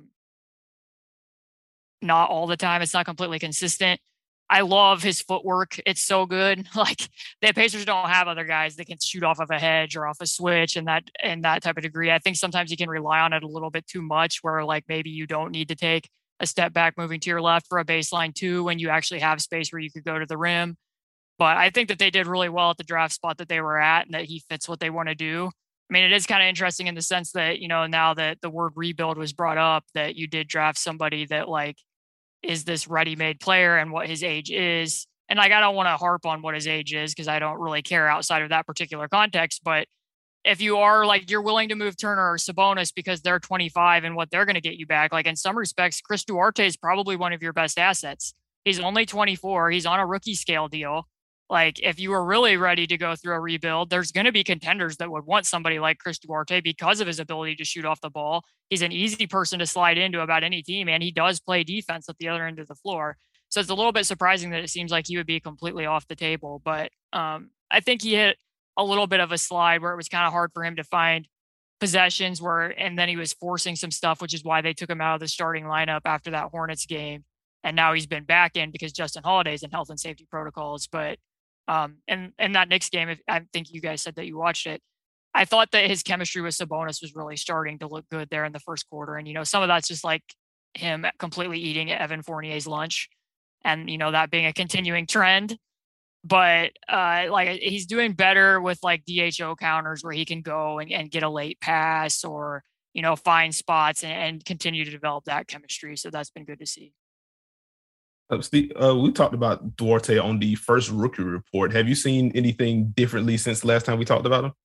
C: all the time. It's not completely consistent. I love his footwork. It's so good. Like, the Pacers don't have other guys that can shoot off of a hedge or off a switch and that type of degree. I think sometimes you can rely on it a little bit too much, where like maybe you don't need to take a step back moving to your left for a baseline 2 when you actually have space where you could go to the rim. But I think that they did really well at the draft spot that they were at, and that he fits what they want to do. I mean, it is kind of interesting in the sense that, now that the word rebuild was brought up, that you did draft somebody that like is this ready-made player and what his age is. And like, I don't want to harp on what his age is, because I don't really care outside of that particular context. But if you are like, you're willing to move Turner or Sabonis because they're 25 and what they're going to get you back, like in some respects, Chris Duarte is probably one of your best assets. He's only 24. He's on a rookie scale deal. Like, if you were really ready to go through a rebuild, there's going to be contenders that would want somebody like Chris Duarte because of his ability to shoot off the ball. He's an easy person to slide into about any team, and he does play defense at the other end of the floor. So it's a little bit surprising that it seems like he would be completely off the table. But I think he hit a little bit of a slide where it was kind of hard for him to find possessions and then he was forcing some stuff, which is why they took him out of the starting lineup after that Hornets game. And now he's been back in because Justin Holiday's in health and safety protocols. But and that Knicks game, I think you guys said that you watched it, I thought that his chemistry with Sabonis was really starting to look good there in the first quarter. And, some of that's just like him completely eating Evan Fournier's lunch, and, that being a continuing trend. But like, he's doing better with like DHO counters where he can go and get a late pass, or, find spots and continue to develop that chemistry. So that's been good to see.
A: Steve, we talked about Duarte on the first rookie report. Have you seen anything differently since the last time we talked about him?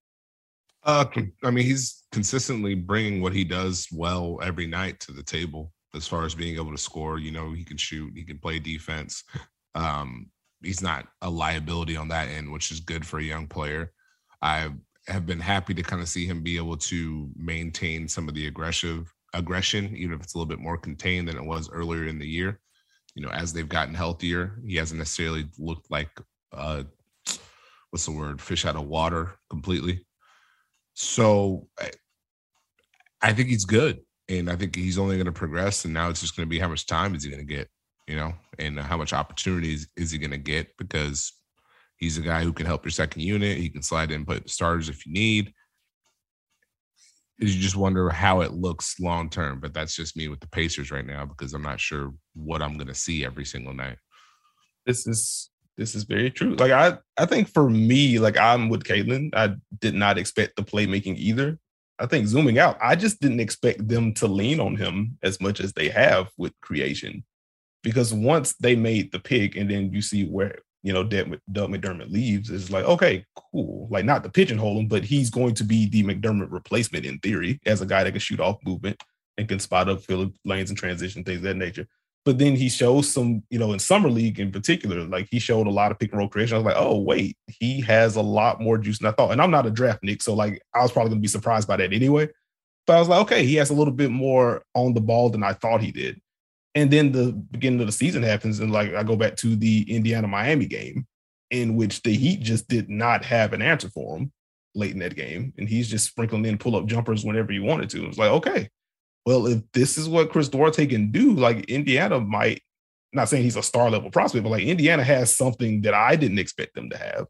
B: I mean, he's consistently bringing what he does well every night to the table as far as being able to score. You know, he can shoot, he can play defense. He's not a liability on that end, which is good for a young player. I have been happy to kind of see him be able to maintain some of the aggression, even if it's a little bit more contained than it was earlier in the year. You know, as they've gotten healthier, he hasn't necessarily looked like what's the word, fish out of water completely. So I think he's good, and I think he's only going to progress. And now it's just going to be how much time is he going to get, you know, and how much opportunities is he going to get, because he's a guy who can help your second unit. He can slide in and play the starters if you need. You just wonder how it looks long term, but that's just me with the Pacers right now, because I'm not sure what I'm going to see every single night.
A: This is very true. Like I think for me, like I'm with Caitlin. I did not expect the playmaking either. I think zooming out, I just didn't expect them to lean on him as much as they have with creation, because once they made the pick and then you see where, you know, Doug McDermott leaves, it's like, okay, cool. Like, not to pigeonhole him, but he's going to be the McDermott replacement in theory, as a guy that can shoot off movement and can spot up, fill lanes and transition, things of that nature. But then he shows some, you know, in summer league in particular, like he showed a lot of pick and roll creation. I was like, oh, wait, he has a lot more juice than I thought. And I'm not a draft Nick, so like I was probably going to be surprised by that anyway. But I was like, okay, he has a little bit more on the ball than I thought he did. And then the beginning of the season happens, and like I go back to the Indiana-Miami game, in which the Heat just did not have an answer for him late in that game, and he's just sprinkling in pull-up jumpers whenever he wanted to. It was like, okay, well, if this is what Chris Duarte can do, like Indiana might, not saying he's a star-level prospect, but like Indiana has something that I didn't expect them to have.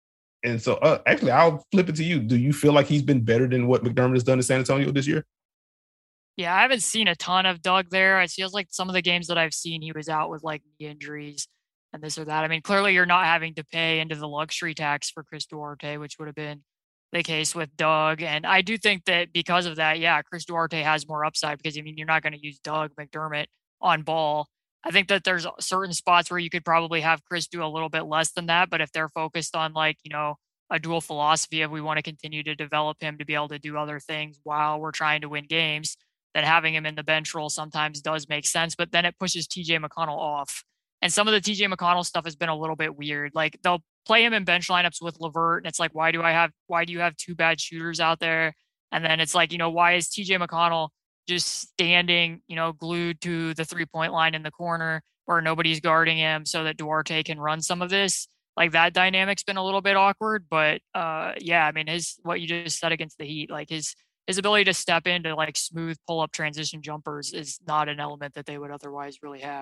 A: And so, actually, I'll flip it to you. Do you feel like he's been better than what McDermott has done in San Antonio this year?
C: Yeah, I haven't seen a ton of Doug there. It feels like some of the games that I've seen, he was out with like knee injuries and this or that. I mean, clearly you're not having to pay into the luxury tax for Chris Duarte, which would have been the case with Doug. And I do think that because of that, yeah, Chris Duarte has more upside, because, I mean, you're not going to use Doug McDermott on ball. I think that there's certain spots where you could probably have Chris do a little bit less than that. But if they're focused on, like, you know, a dual philosophy of we want to continue to develop him to be able to do other things while we're trying to win games, then having him in the bench role sometimes does make sense. But then it pushes TJ McConnell off. And some of the TJ McConnell stuff has been a little bit weird. Like, they'll play him in bench lineups with LeVert, and it's like, why do you have two bad shooters out there? And then it's like, you know, why is TJ McConnell just standing, you know, glued to the 3-point line in the corner where nobody's guarding him so that Duarte can run some of this? Like, that dynamic's been a little bit awkward. But yeah, I mean, what you just said against the Heat, like his ability to step into like smooth pull-up transition jumpers is not an element that they would otherwise really have.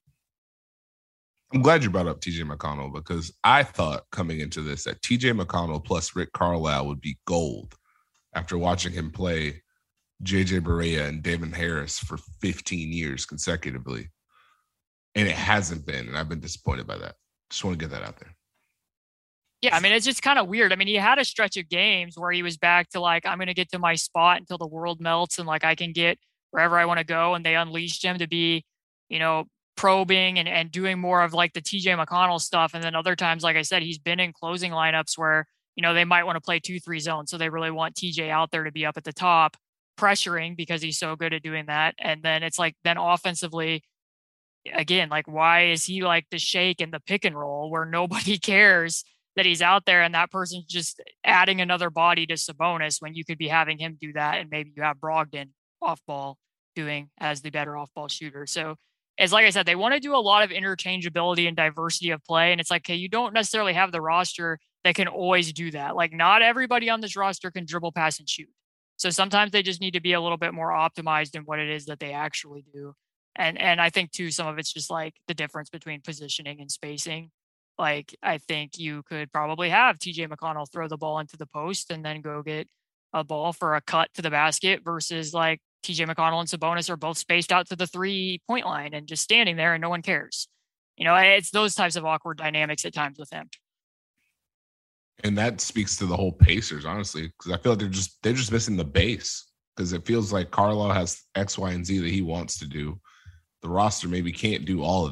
B: I'm glad you brought up TJ McConnell, because I thought coming into this that TJ McConnell plus Rick Carlisle would be gold after watching him play JJ Barea and Damon Harris for 15 years consecutively. And it hasn't been, and I've been disappointed by that. Just want to get that out there.
C: Yeah, I mean, it's just kind of weird. I mean, he had a stretch of games where he was back to like, I'm going to get to my spot until the world melts and like I can get wherever I want to go. And they unleashed him to be, you know, probing and doing more of like the TJ McConnell stuff. And then other times, like I said, he's been in closing lineups where, you know, they might want to play 2-3 zone. So they really want TJ out there to be up at the top, pressuring because he's so good at doing that. And then it's like, then offensively, again, like, why is he like the shake and the pick and roll where nobody cares that he's out there and that person's just adding another body to Sabonis when you could be having him do that, and maybe you have Brogdon off ball doing as the better off ball shooter. So it's like I said, they want to do a lot of interchangeability and diversity of play. And it's like, okay, you don't necessarily have the roster that can always do that. Like, not everybody on this roster can dribble, pass, and shoot. So sometimes they just need to be a little bit more optimized in what it is that they actually do. And I think too, some of it's just like the difference between positioning and spacing. Like, I think you could probably have TJ McConnell throw the ball into the post and then go get a ball for a cut to the basket, versus like TJ McConnell and Sabonis are both spaced out to the 3-point line and just standing there and no one cares. You know, it's those types of awkward dynamics at times with him.
B: And that speaks to the whole Pacers, honestly, because I feel like they're just missing the base, because it feels like Carlisle has X, Y, and Z that he wants to do. The roster maybe can't do all of that.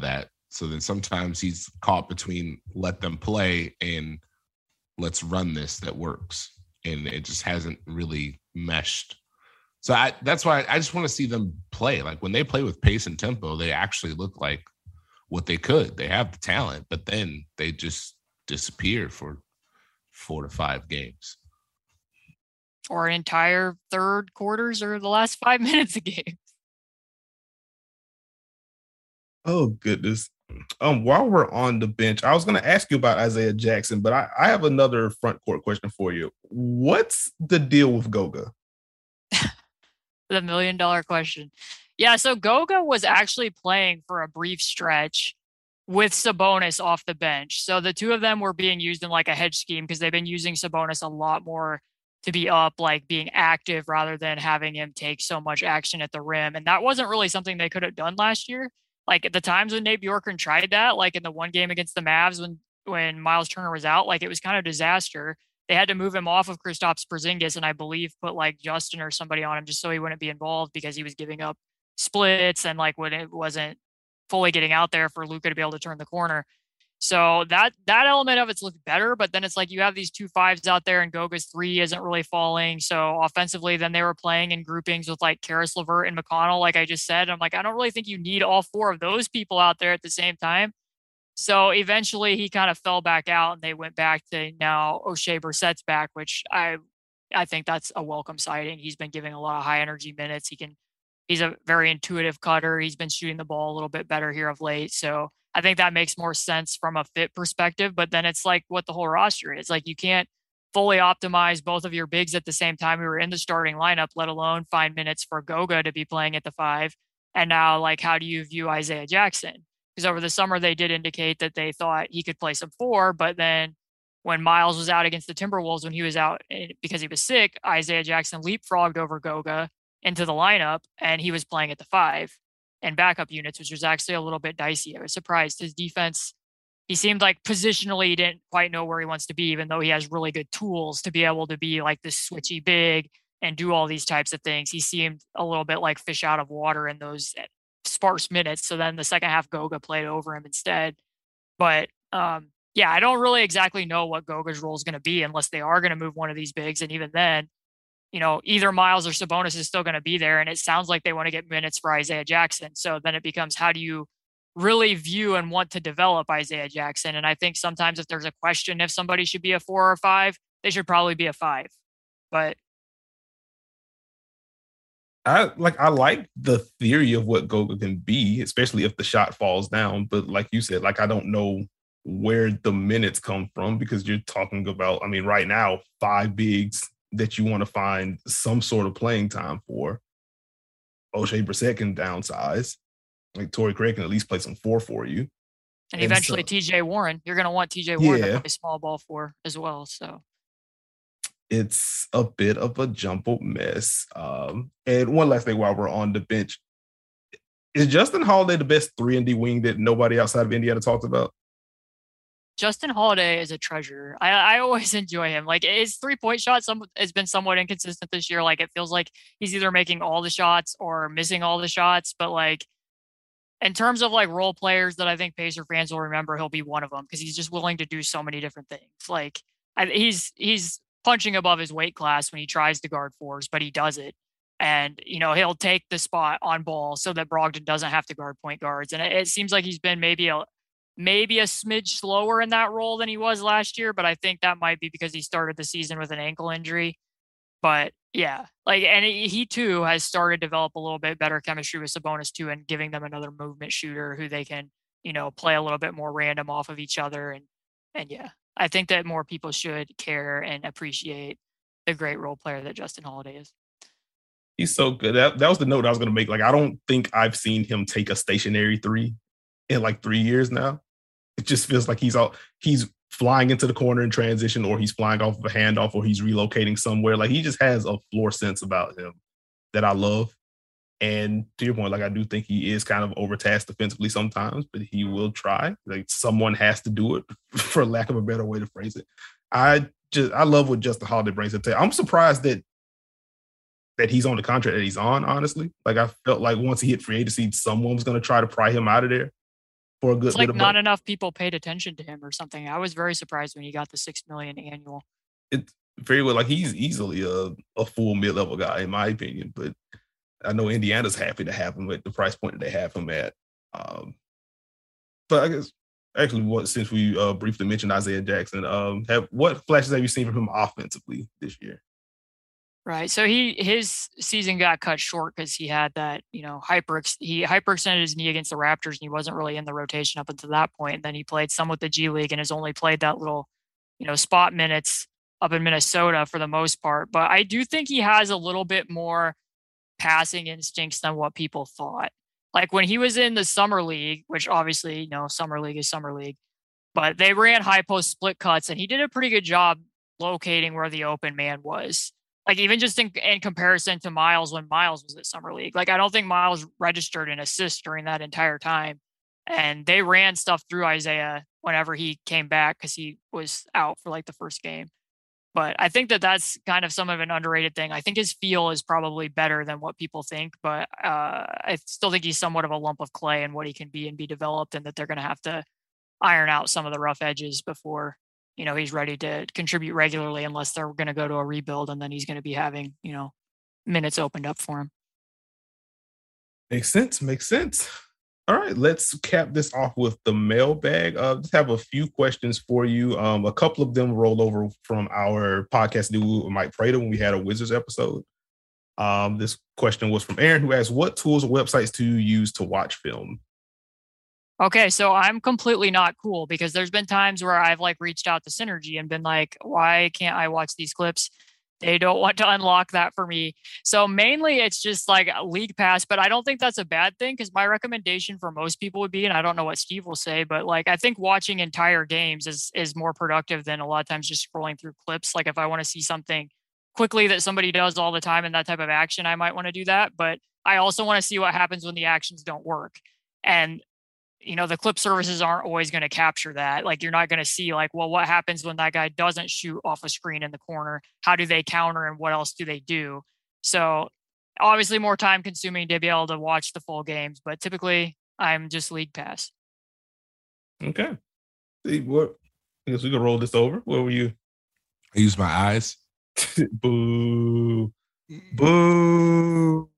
B: So then sometimes he's caught between let them play and let's run this that works. And it just hasn't really meshed. So that's why I just want to see them play. Like when they play with pace and tempo, they actually look like what they could. They have the talent, but then they just disappear for 4 to 5 games.
C: Or entire third quarters or the last 5 minutes of games.
A: Oh, goodness. While we're on the bench, I was going to ask you about Isaiah Jackson, but I have another front court question for you. What's the deal with Goga?
C: The $1 million question. Yeah, so Goga was actually playing for a brief stretch with Sabonis off the bench. So the two of them were being used in like a hedge scheme because they've been using Sabonis a lot more to be up, like being active rather than having him take so much action at the rim. And that wasn't really something they could have done last year. Like at the times when Nate Bjorkgren tried that, like in the one game against the Mavs when Miles Turner was out, like it was kind of disaster. They had to move him off of Kristaps Porzingis and I believe put like Justin or somebody on him just so he wouldn't be involved because he was giving up splits and like when it wasn't fully getting out there for Luka to be able to turn the corner. So that element of it's looked better, but then it's like you have these 2 5s out there and Goga's 3 isn't really falling. So offensively, then they were playing in groupings with like Karis LeVert and McConnell, like I just said. I'm like, I don't really think you need all 4 of those people out there at the same time. So eventually he kind of fell back out and they went back to now O'Shea Brissett's back, which I think that's a welcome sighting. He's been giving a lot of high energy minutes. He's a very intuitive cutter. He's been shooting the ball a little bit better here of late. So I think that makes more sense from a fit perspective, but then it's like what the whole roster is. Like you can't fully optimize both of your bigs at the same time. We were in the starting lineup, let alone find minutes for Goga to be playing at the 5. And now like, how do you view Isaiah Jackson? Because over the summer, they did indicate that they thought he could play some 4, but then when Miles was out against the Timberwolves, when he was out because he was sick, Isaiah Jackson leapfrogged over Goga into the lineup and he was playing at the 5 and backup units, which was actually a little bit dicey. I was surprised. His defense, he seemed like positionally he didn't quite know where he wants to be, even though he has really good tools to be able to be like this switchy big and do all these types of things. He seemed a little bit like fish out of water in those sparse minutes. So then the second half Goga played over him instead. But yeah, I don't really exactly know what Goga's role is going to be unless they are going to move one of these bigs. And even then, you know, either Miles or Sabonis is still going to be there. And it sounds like they want to get minutes for Isaiah Jackson. So then it becomes, how do you really view and want to develop Isaiah Jackson? And I think sometimes if there's a question if somebody should be a 4 or 5, they should probably be a 5. But
A: I like the theory of what Goga can be, especially if the shot falls down. But like you said, like I don't know where the minutes come from because you're talking about, I mean, right now, 5 bigs that you want to find some sort of playing time for. O'Shea Brissett can downsize. Like Torrey Craig can at least play some 4 for you.
C: And eventually so, TJ Warren. You're going to want TJ Warren to play small ball for as well. So
A: it's a bit of a jumbled mess. And one last thing while we're on the bench. Is Justin Holiday the best 3-and-D wing that nobody outside of Indiana talked about?
C: Justin Holiday is a treasure. I always enjoy him. Like his 3-point shot has been somewhat inconsistent this year. Like it feels like he's either making all the shots or missing all the shots. But like in terms of like role players that I think Pacer fans will remember, he'll be one of them because he's just willing to do so many different things. Like he's punching above his weight class when he tries to guard 4s, but he does it. And, you know, he'll take the spot on ball so that Brogdon doesn't have to guard point guards. And it seems like he's been maybe a smidge slower in that role than he was last year, but I think that might be because he started the season with an ankle injury. But yeah, like, and he too has started to develop a little bit better chemistry with Sabonis too, and giving them another movement shooter who they can, you know, play a little bit more random off of each other. And yeah, I think that more people should care and appreciate the great role player that Justin Holiday is.
A: He's so good. That was the note I was going to make. Like, I don't think I've seen him take a stationary 3 in like 3 years now. It just feels like he's flying into the corner in transition, or he's flying off of a handoff, or he's relocating somewhere. Like, he just has a floor sense about him that I love. And to your point, like, I do think he is kind of overtasked defensively sometimes, but he will try. Like, someone has to do it, for lack of a better way to phrase it. I love what Justin Holiday brings to the table. I'm surprised that he's on the contract that he's on, honestly. Like, I felt like once he hit free agency, someone was going to try to pry him out of there. for a good
C: It's
A: bit
C: like
A: of
C: not
A: money.
C: enough people paid attention to him or something. I was very surprised when he got the $6 million annual.
A: It's very well, like he's easily a full mid-level guy in my opinion, but I know Indiana's happy to have him at the price point that they have him at. But I guess actually, since we briefly mentioned Isaiah Jackson, what flashes have you seen from him offensively this year?
C: Right. So his season got cut short because he had that, he hyperextended his knee against the Raptors and he wasn't really in the rotation up until that point. And then he played some with the G League and has only played that little, spot minutes up in Minnesota for the most part. But I do think he has a little bit more passing instincts than what people thought. Like when he was in the summer league, which obviously, summer league is summer league, but they ran high post split cuts and he did a pretty good job locating where the open man was. Like even just in comparison to Miles when Miles was at summer league, like I don't think Miles registered an assist during that entire time. And they ran stuff through Isaiah whenever he came back because he was out for like the first game. But I think that's kind of some of an underrated thing. I think his feel is probably better than what people think, but I still think he's somewhat of a lump of clay in what he can be and be developed, and that they're going to have to iron out some of the rough edges before, he's ready to contribute regularly, unless they're going to go to a rebuild and then he's going to be having, minutes opened up for him.
A: Makes sense. All right, let's cap this off with the mailbag. Just have a few questions for you. A couple of them rolled over from our podcast dude with Mike Prater when we had a Wizards episode. This question was from Aaron, who asked, what tools or websites do you use to watch film?
C: Okay, so I'm completely not cool because there's been times where I've reached out to Synergy and been like, why can't I watch these clips? They don't want to unlock that for me. So mainly it's just like League Pass, but I don't think that's a bad thing because my recommendation for most people would be, and I don't know what Steve will say, but I think watching entire games is more productive than a lot of times just scrolling through clips. Like if I want to see something quickly that somebody does all the time in that type of action, I might want to do that. But I also want to see what happens when the actions don't work. And the clip services aren't always going to capture that. Like you're not going to see what happens when that guy doesn't shoot off a screen in the corner? How do they counter and what else do they do? So obviously more time consuming to be able to watch the full games, but typically I'm just League Pass.
A: Okay. I guess we can roll this over. What were you?
B: I use my eyes.
A: Boo.
B: No,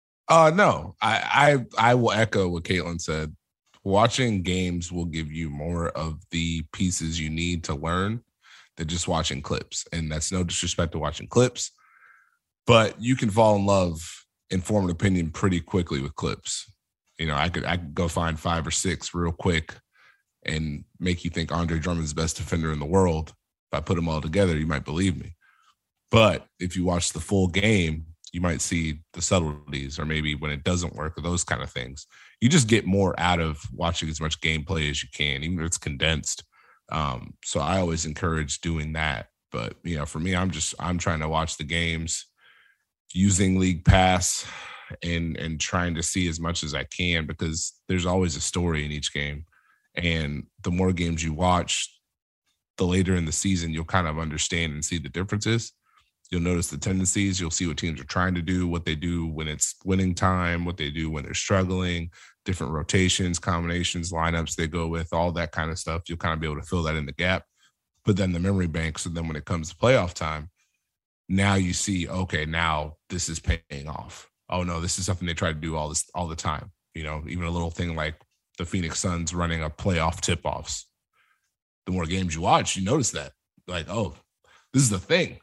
B: I will echo what Caitlin said. Watching games will give you more of the pieces you need to learn than just watching clips. And that's no disrespect to watching clips, but you can fall in love and form an opinion pretty quickly with clips. I could go find 5 or 6 real quick and make you think Andre Drummond's the best defender in the world. If I put them all together, you might believe me. But if you watch the full game, you might see the subtleties or maybe when it doesn't work or those kind of things. You just get more out of watching as much gameplay as you can, even if it's condensed. So I always encourage doing that. But, for me, I'm trying to watch the games using League Pass and trying to see as much as I can because there's always a story in each game. And the more games you watch, the later in the season, you'll kind of understand and see the differences. You'll notice the tendencies. You'll see what teams are trying to do, what they do when it's winning time, what they do when they're struggling, different rotations, combinations, lineups they go with, all that kind of stuff. You'll kind of be able to fill that in the gap. But then the memory banks, and then when it comes to playoff time, now you see, okay, now this is paying off. Oh, no, this is something they try to do all the time. Even a little thing like the Phoenix Suns running a playoff tip-offs. The more games you watch, you notice that. Oh, this is the thing.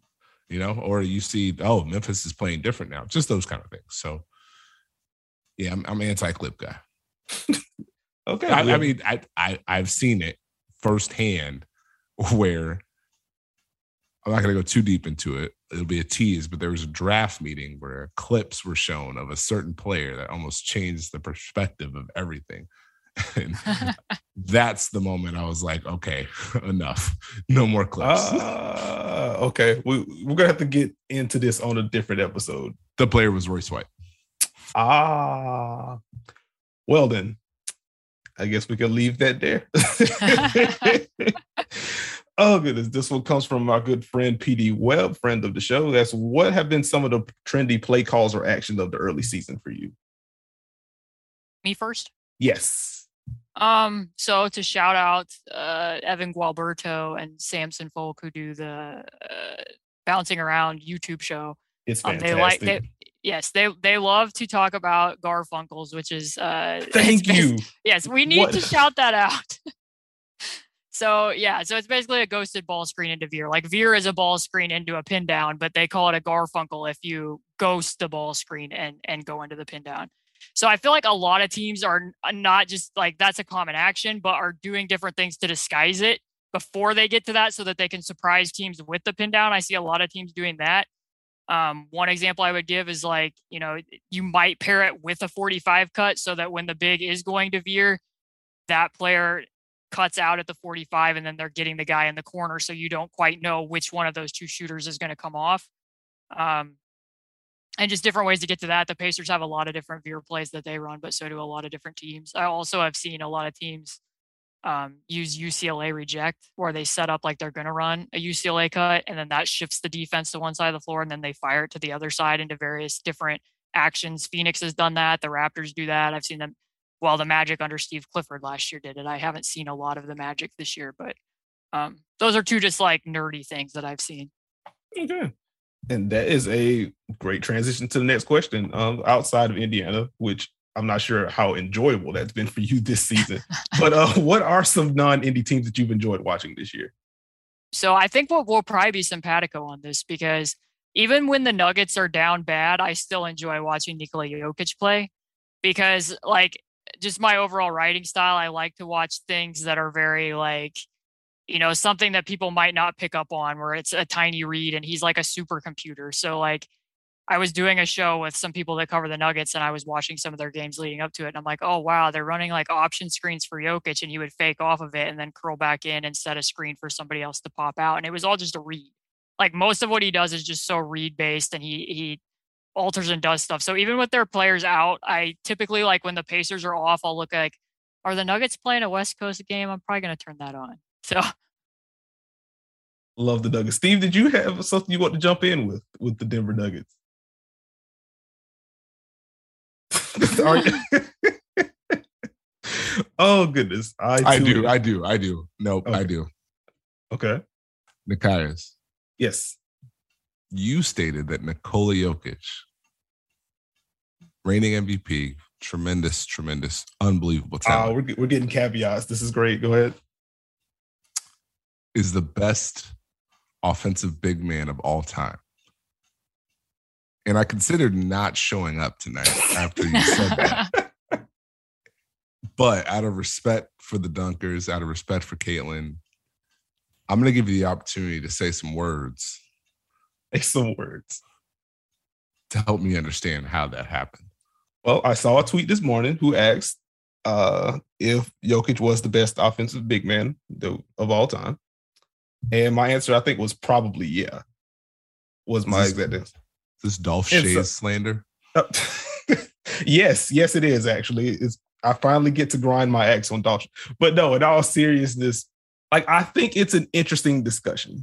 B: Or you see, oh, Memphis is playing different now. Just those kind of things. So, yeah, I'm anti-clip guy.
A: Okay.
B: I mean, I've seen it firsthand where I'm not going to go too deep into it. It'll be a tease, but there was a draft meeting where clips were shown of a certain player that almost changed the perspective of everything. And that's the moment I was like, okay, enough. No more clips.
A: Okay. We're going to have to get into this on a different episode.
B: The player was Royce White.
A: Well then, I guess we can leave that there. Oh, goodness. This one comes from our good friend, PD Webb, friend of the show. That's what have been some of the trendy play calls or actions of the early season for you?
C: Me first?
A: Yes.
C: So to shout out Evan Gualberto and Samson Folk, who do the Bouncing Around YouTube show.
A: It's
C: They like
A: fantastic.
C: they love to talk about Garfunkels, which is
A: Thank you.
C: Yes, we need to shout that out. So yeah, so it's basically a ghosted ball screen into Veer. Like Veer is a ball screen into a pin down, but they call it a Garfunkel if you ghost the ball screen and go into the pin down. So I feel like a lot of teams are not just like that's a common action, but are doing different things to disguise it before they get to that so that they can surprise teams with the pin down. I see a lot of teams doing that. One example I would give is like, you might pair it with a 45 cut so that when the big is going to Veer, that player cuts out at the 45 and then they're getting the guy in the corner. So you don't quite know which one of those two shooters is going to come off. And just different ways to get to that. The Pacers have a lot of different Veer plays that they run, but so do a lot of different teams. I also have seen a lot of teams use UCLA reject, where they set up like they're going to run a UCLA cut, and then that shifts the defense to one side of the floor, and then they fire it to the other side into various different actions. Phoenix has done that. The Raptors do that. I've seen them. Well, the Magic under Steve Clifford last year did it. I haven't seen a lot of the Magic this year, but those are two just like nerdy things that I've seen.
A: Okay. And that is a great transition to the next question. Outside of Indiana, which I'm not sure how enjoyable that's been for you this season, but what are some non-Indy teams that you've enjoyed watching this year?
C: So I think we'll probably be simpatico on this, because even when the Nuggets are down bad, I still enjoy watching Nikola Jokic play, because like just my overall writing style, I like to watch things that are very like, something that people might not pick up on, where it's a tiny read and he's like a supercomputer. So like I was doing a show with some people that cover the Nuggets, and I was watching some of their games leading up to it. And I'm like, oh, wow, they're running like option screens for Jokic, and he would fake off of it and then curl back in and set a screen for somebody else to pop out. And it was all just a read. Like most of what he does is just so read based, and he alters and does stuff. So even with their players out, I typically, like when the Pacers are off, I'll look like, are the Nuggets playing a West Coast game? I'm probably going to turn that on. So
A: love the Nuggets. Steve, did you have something you want to jump in with the Denver Nuggets? Oh goodness.
B: I do. Nope, okay. I do.
A: Okay.
B: Nekias.
A: Yes.
B: You stated that Nikola Jokic, reigning MVP, tremendous, unbelievable talent.
A: We're getting caveats. This is great. Go ahead.
B: Is the best offensive big man of all time. And I considered not showing up tonight after you said that. But out of respect for the Dunkers, out of respect for Caitlin, I'm going to give you the opportunity to say some words.
A: Say some words.
B: To help me understand how that happened.
A: Well, I saw a tweet this morning who asked if Jokic was the best offensive big man of all time. And my answer, I think, was probably yeah. Was my exact answer.
B: This Dolph Shays slander?
A: Yes, it is actually. I finally get to grind my axe on Dolph. But no, in all seriousness, like I think it's an interesting discussion,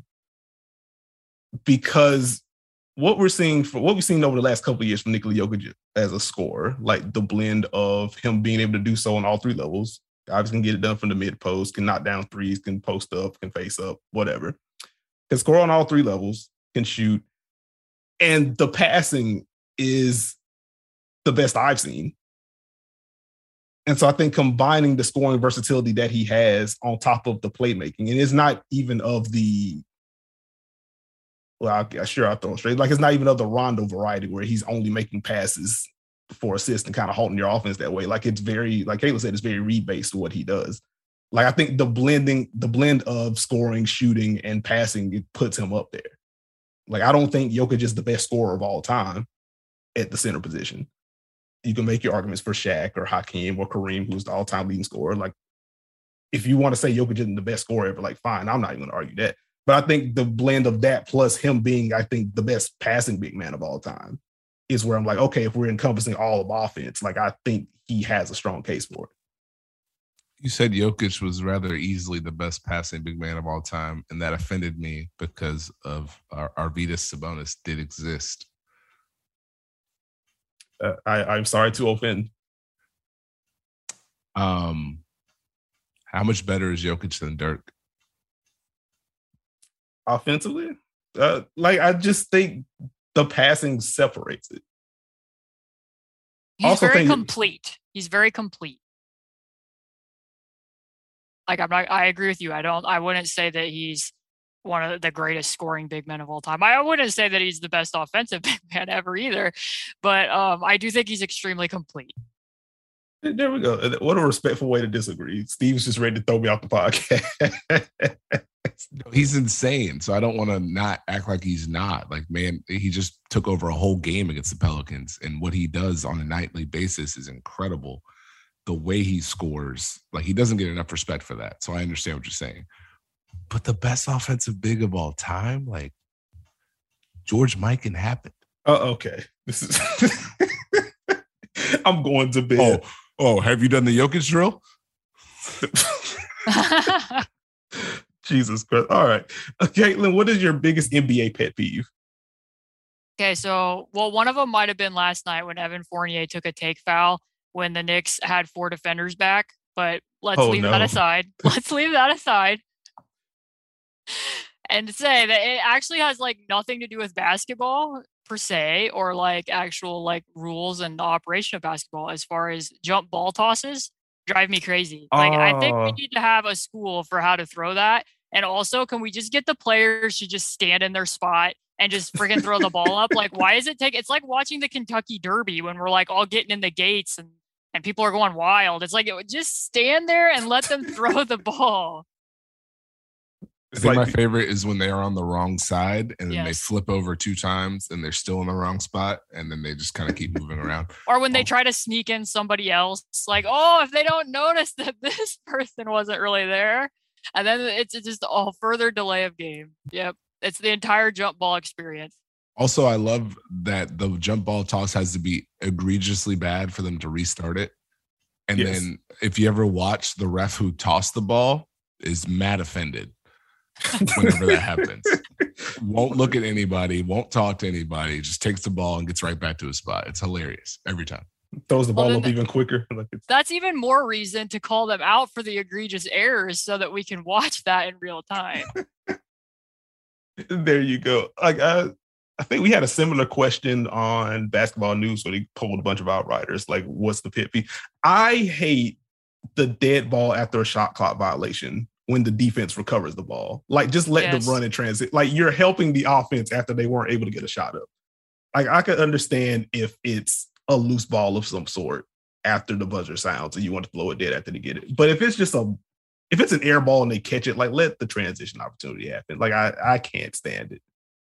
A: because what we've seen over the last couple of years from Nikola Jokic as a scorer, like the blend of him being able to do so on all three levels. Obviously can get it done from the mid post, can knock down threes, can post up, can face up, whatever. Can score on all three levels, can shoot. And the passing is the best I've seen. And so I think combining the scoring versatility that he has on top of the playmaking, and it's not even of the, well, sure, I'll throw it straight. Like, it's not even of the Rondo variety where he's only making passes for assists and kind of halting your offense that way. Like, it's very, like Kayla said, it's very read-based to what he does. Like, I think the blend of scoring, shooting, and passing, it puts him up there. Like, I don't think Jokic is the best scorer of all time at the center position. You can make your arguments for Shaq or Hakeem or Kareem, who's the all-time leading scorer. Like, if you want to say Jokic isn't the best scorer ever, like, fine, I'm not even going to argue that. But I think the blend of that plus him being, I think, the best passing big man of all time is where I'm like, okay, if we're encompassing all of offense, like, I think he has a strong case for it.
B: You said Jokic was rather easily the best passing big man of all time, and that offended me because of Arvydas Sabonis did exist.
A: I'm sorry to offend.
B: How much better is Jokic than Dirk?
A: Offensively? I just think the passing separates it.
C: He's very complete. He's very complete. I agree with you. I wouldn't say that he's one of the greatest scoring big men of all time. I wouldn't say that he's the best offensive big man ever either, but I do think he's extremely complete.
A: There we go. What a respectful way to disagree. Steve's just ready to throw me off the podcast.
B: He's insane. So I don't want to not act like he's not. Like, man, he just took over a whole game against the Pelicans, and what he does on a nightly basis is incredible. The way he scores, like, he doesn't get enough respect for that. So I understand what you're saying. But the best offensive big of all time, like, George Mikan happened.
A: Okay. This is I'm going to bed.
B: Oh, have you done the Jokic drill?
A: Jesus Christ. All right. Caitlin, what is your biggest NBA pet peeve?
C: Okay, so, one of them might have been last night when Evan Fournier took a take foul when the Knicks had 4 defenders back, but let's leave that aside. Let's leave that aside. And say that it actually has like nothing to do with basketball per se, or like actual like rules and the operation of basketball. As far as jump ball tosses, drive me crazy. Like, I think we need to have a school for how to throw that. And also, can we just get the players to just stand in their spot and just freaking throw the ball up? Like, why is it it's like watching the Kentucky Derby when we're like all getting in the gates and people are going wild. It's like, just stand there and let them throw the ball.
B: I think my favorite is when they are on the wrong side and then they flip over 2 times and they're still in the wrong spot, and then they just kind of keep moving around.
C: Or when they try to sneak in somebody else, like, if they don't notice that this person wasn't really there, and then it's just a further delay of game. Yep. It's the entire jump ball experience.
B: Also, I love that the jump ball toss has to be egregiously bad for them to restart it. And then if you ever watch, the ref who tossed the ball is mad offended whenever that happens. Won't look at anybody, won't talk to anybody, just takes the ball and gets right back to his spot. It's hilarious every time.
A: Throws the ball up even quicker.
C: That's even more reason to call them out for the egregious errors so that we can watch that in real time.
A: There you go. Like, I think we had a similar question on Basketball News where they polled a bunch of outriders, like, what's the pet peeve? I hate the dead ball after a shot clock violation when the defense recovers the ball. Like, just let them run in transit. Like, you're helping the offense after they weren't able to get a shot up. Like, I could understand if it's a loose ball of some sort after the buzzer sounds and you want to blow it dead after they get it. But if it's just if it's an air ball and they catch it, like, let the transition opportunity happen. Like, I can't stand it.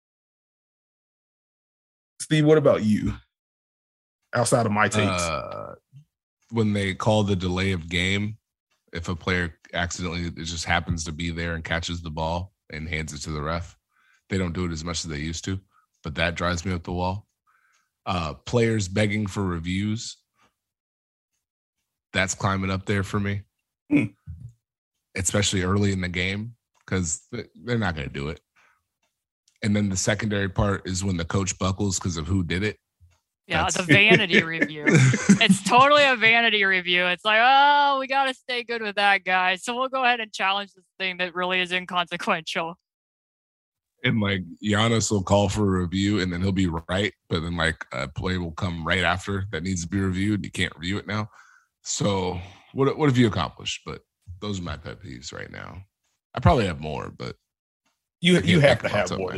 A: Steve, what about you? Outside of my takes.
B: When they call the delay of game, if a player accidentally just happens to be there and catches the ball and hands it to the ref, they don't do it as much as they used to, but that drives me up the wall. Players begging for reviews, that's climbing up there for me, especially early in the game, because they're not going to do it. And then the secondary part is when the coach buckles because of who did it.
C: Yeah, the vanity review. It's totally a vanity review. It's like, we got to stay good with that guy. So we'll go ahead and challenge this thing that really is inconsequential.
B: And like Giannis will call for a review and then he'll be right. But then like a play will come right after that needs to be reviewed. You can't review it now. So what have you accomplished? But those are my pet peeves right now. I probably have more, but
A: you have to have more.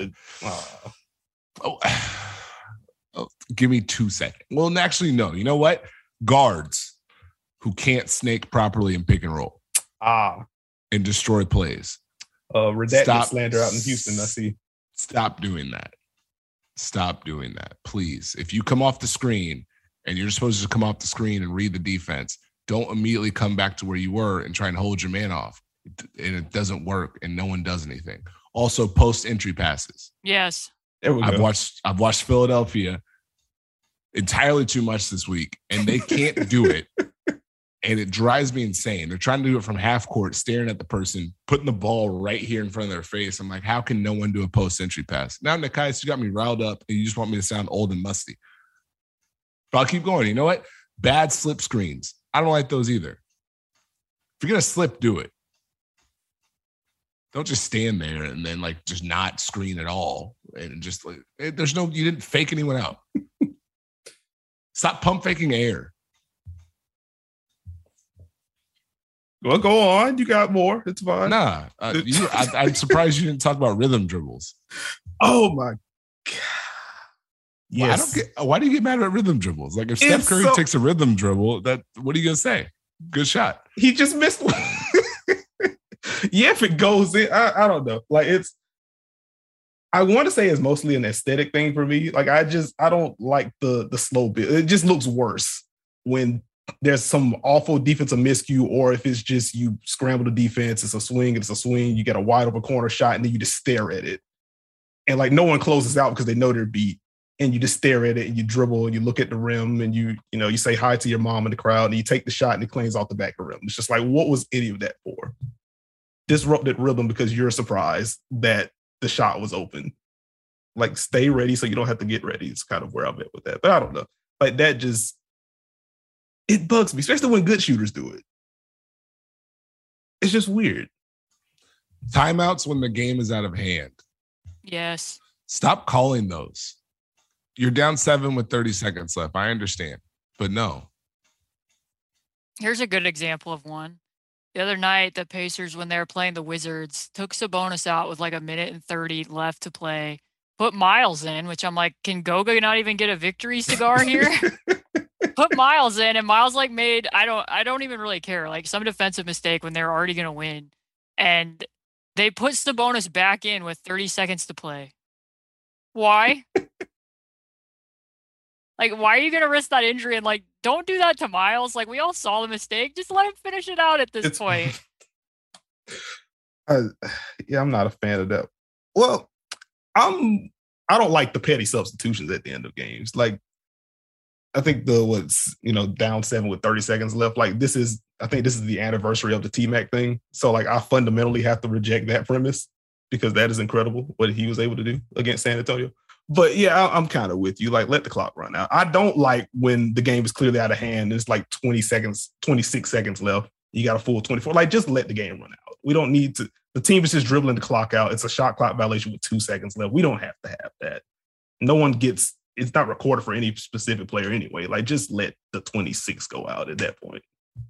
B: Give me 2 seconds. Well, actually, no. You know what? Guards who can't snake properly in pick and roll. And destroy plays.
A: Redacted slander out in Houston, I see.
B: Stop doing that. Stop doing that, please. If you come off the screen and you're supposed to come off the screen and read the defense, don't immediately come back to where you were and try and hold your man off. And it doesn't work and no one does anything. Also, post-entry passes.
C: Yes.
B: I've watched Philadelphia entirely too much this week, and they can't do it. And it drives me insane. They're trying to do it from half court, staring at the person, putting the ball right here in front of their face. I'm like, how can no one do a post-entry pass? Now, Nekias, you got me riled up, and you just want me to sound old and musty. But I'll keep going. You know what? Bad slip screens. I don't like those either. If you're going to slip, do it. Don't just stand there and then like just not screen at all. And just like, you didn't fake anyone out. Stop pump faking air.
A: Well, go on. You got more. It's fine.
B: Nah, I'm surprised you didn't talk about rhythm dribbles.
A: Oh my God.
B: Yes. Why do you get mad at rhythm dribbles? Like if Steph Curry takes a rhythm dribble, what are you gonna say? Good shot.
A: He just missed one. Yeah, if it goes in, I don't know. Like I want to say it's mostly an aesthetic thing for me. Like I don't like the slow bit. It just looks worse when there's some awful defensive miscue, or if it's just you scramble the defense, it's a swing, you get a wide open corner shot, and then you just stare at it. And like no one closes out because they know they're beat. And you just stare at it and you dribble and you look at the rim and you say hi to your mom in the crowd and you take the shot and it cleans off the back of the rim. It's just like, what was any of that for? Disrupted rhythm because you're surprised that the shot was open. Like stay ready so you don't have to get ready. It's kind of where I'm at with that. But I don't know. Like that it bugs me, especially when good shooters do it. It's just weird.
B: Timeouts when the game is out of hand.
C: Yes.
B: Stop calling those. You're down 7 with 30 seconds left. I understand, but no.
C: Here's a good example of one. The other night, the Pacers, when they were playing the Wizards, took Sabonis out with like 1:30 left to play, put Miles in, which I'm like, can Goga not even get a victory cigar here? Put Miles in, and Miles like made, I don't even really care, like some defensive mistake when they're already going to win. And they put Sabonis back in with 30 seconds to play. Why? Like, why are you going to risk that injury? And like, don't do that to Miles. Like, we all saw the mistake. Just let him finish it out at this point.
A: I'm not a fan of that. Well, I don't like the petty substitutions at the end of games. Like, I think down 7 with 30 seconds left. Like I think this is the anniversary of the T-Mac thing. So like I fundamentally have to reject that premise because that is incredible what he was able to do against San Antonio. But yeah, I'm kind of with you. Like let the clock run out. I don't like when the game is clearly out of hand. It's like 26 seconds left. You got a full 24. Like just let the game run out. We don't need to. The team is just dribbling the clock out. It's a shot clock violation with 2 seconds left. We don't have to have that. No one gets. It's not recorded for any specific player anyway. Like, just let the 26 go out at that point.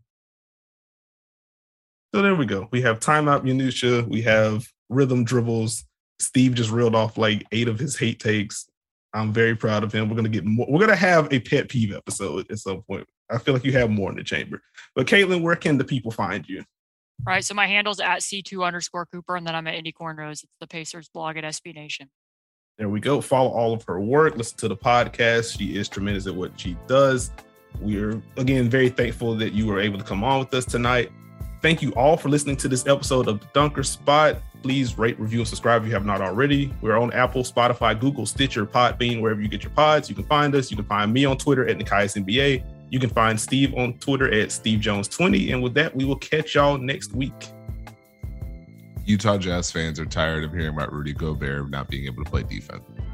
A: So there we go. We have timeout minutia. We have rhythm dribbles. Steve just reeled off like 8 of his hate takes. I'm very proud of him. We're going to get more. We're going to have a pet peeve episode at some point. I feel like you have more in the chamber. But Caitlin, where can the people find you?
C: Right. So my handle's at C2_Cooper, and then I'm at Indy Cornrows. It's the Pacers blog at SB Nation. There
A: we go. Follow all of her work. Listen to the podcast. She is tremendous at what she does. We're, again, very thankful that you were able to come on with us tonight. Thank you all for listening to this episode of The Dunker Spot. Please rate, review, and subscribe if you have not already. We're on Apple, Spotify, Google, Stitcher, Podbean, wherever you get your pods. You can find us. You can find me on Twitter at Nikias NBA. You can find Steve on Twitter at SteveJones20. And with that, we will catch y'all next week.
B: Utah Jazz fans are tired of hearing about Rudy Gobert not being able to play defense.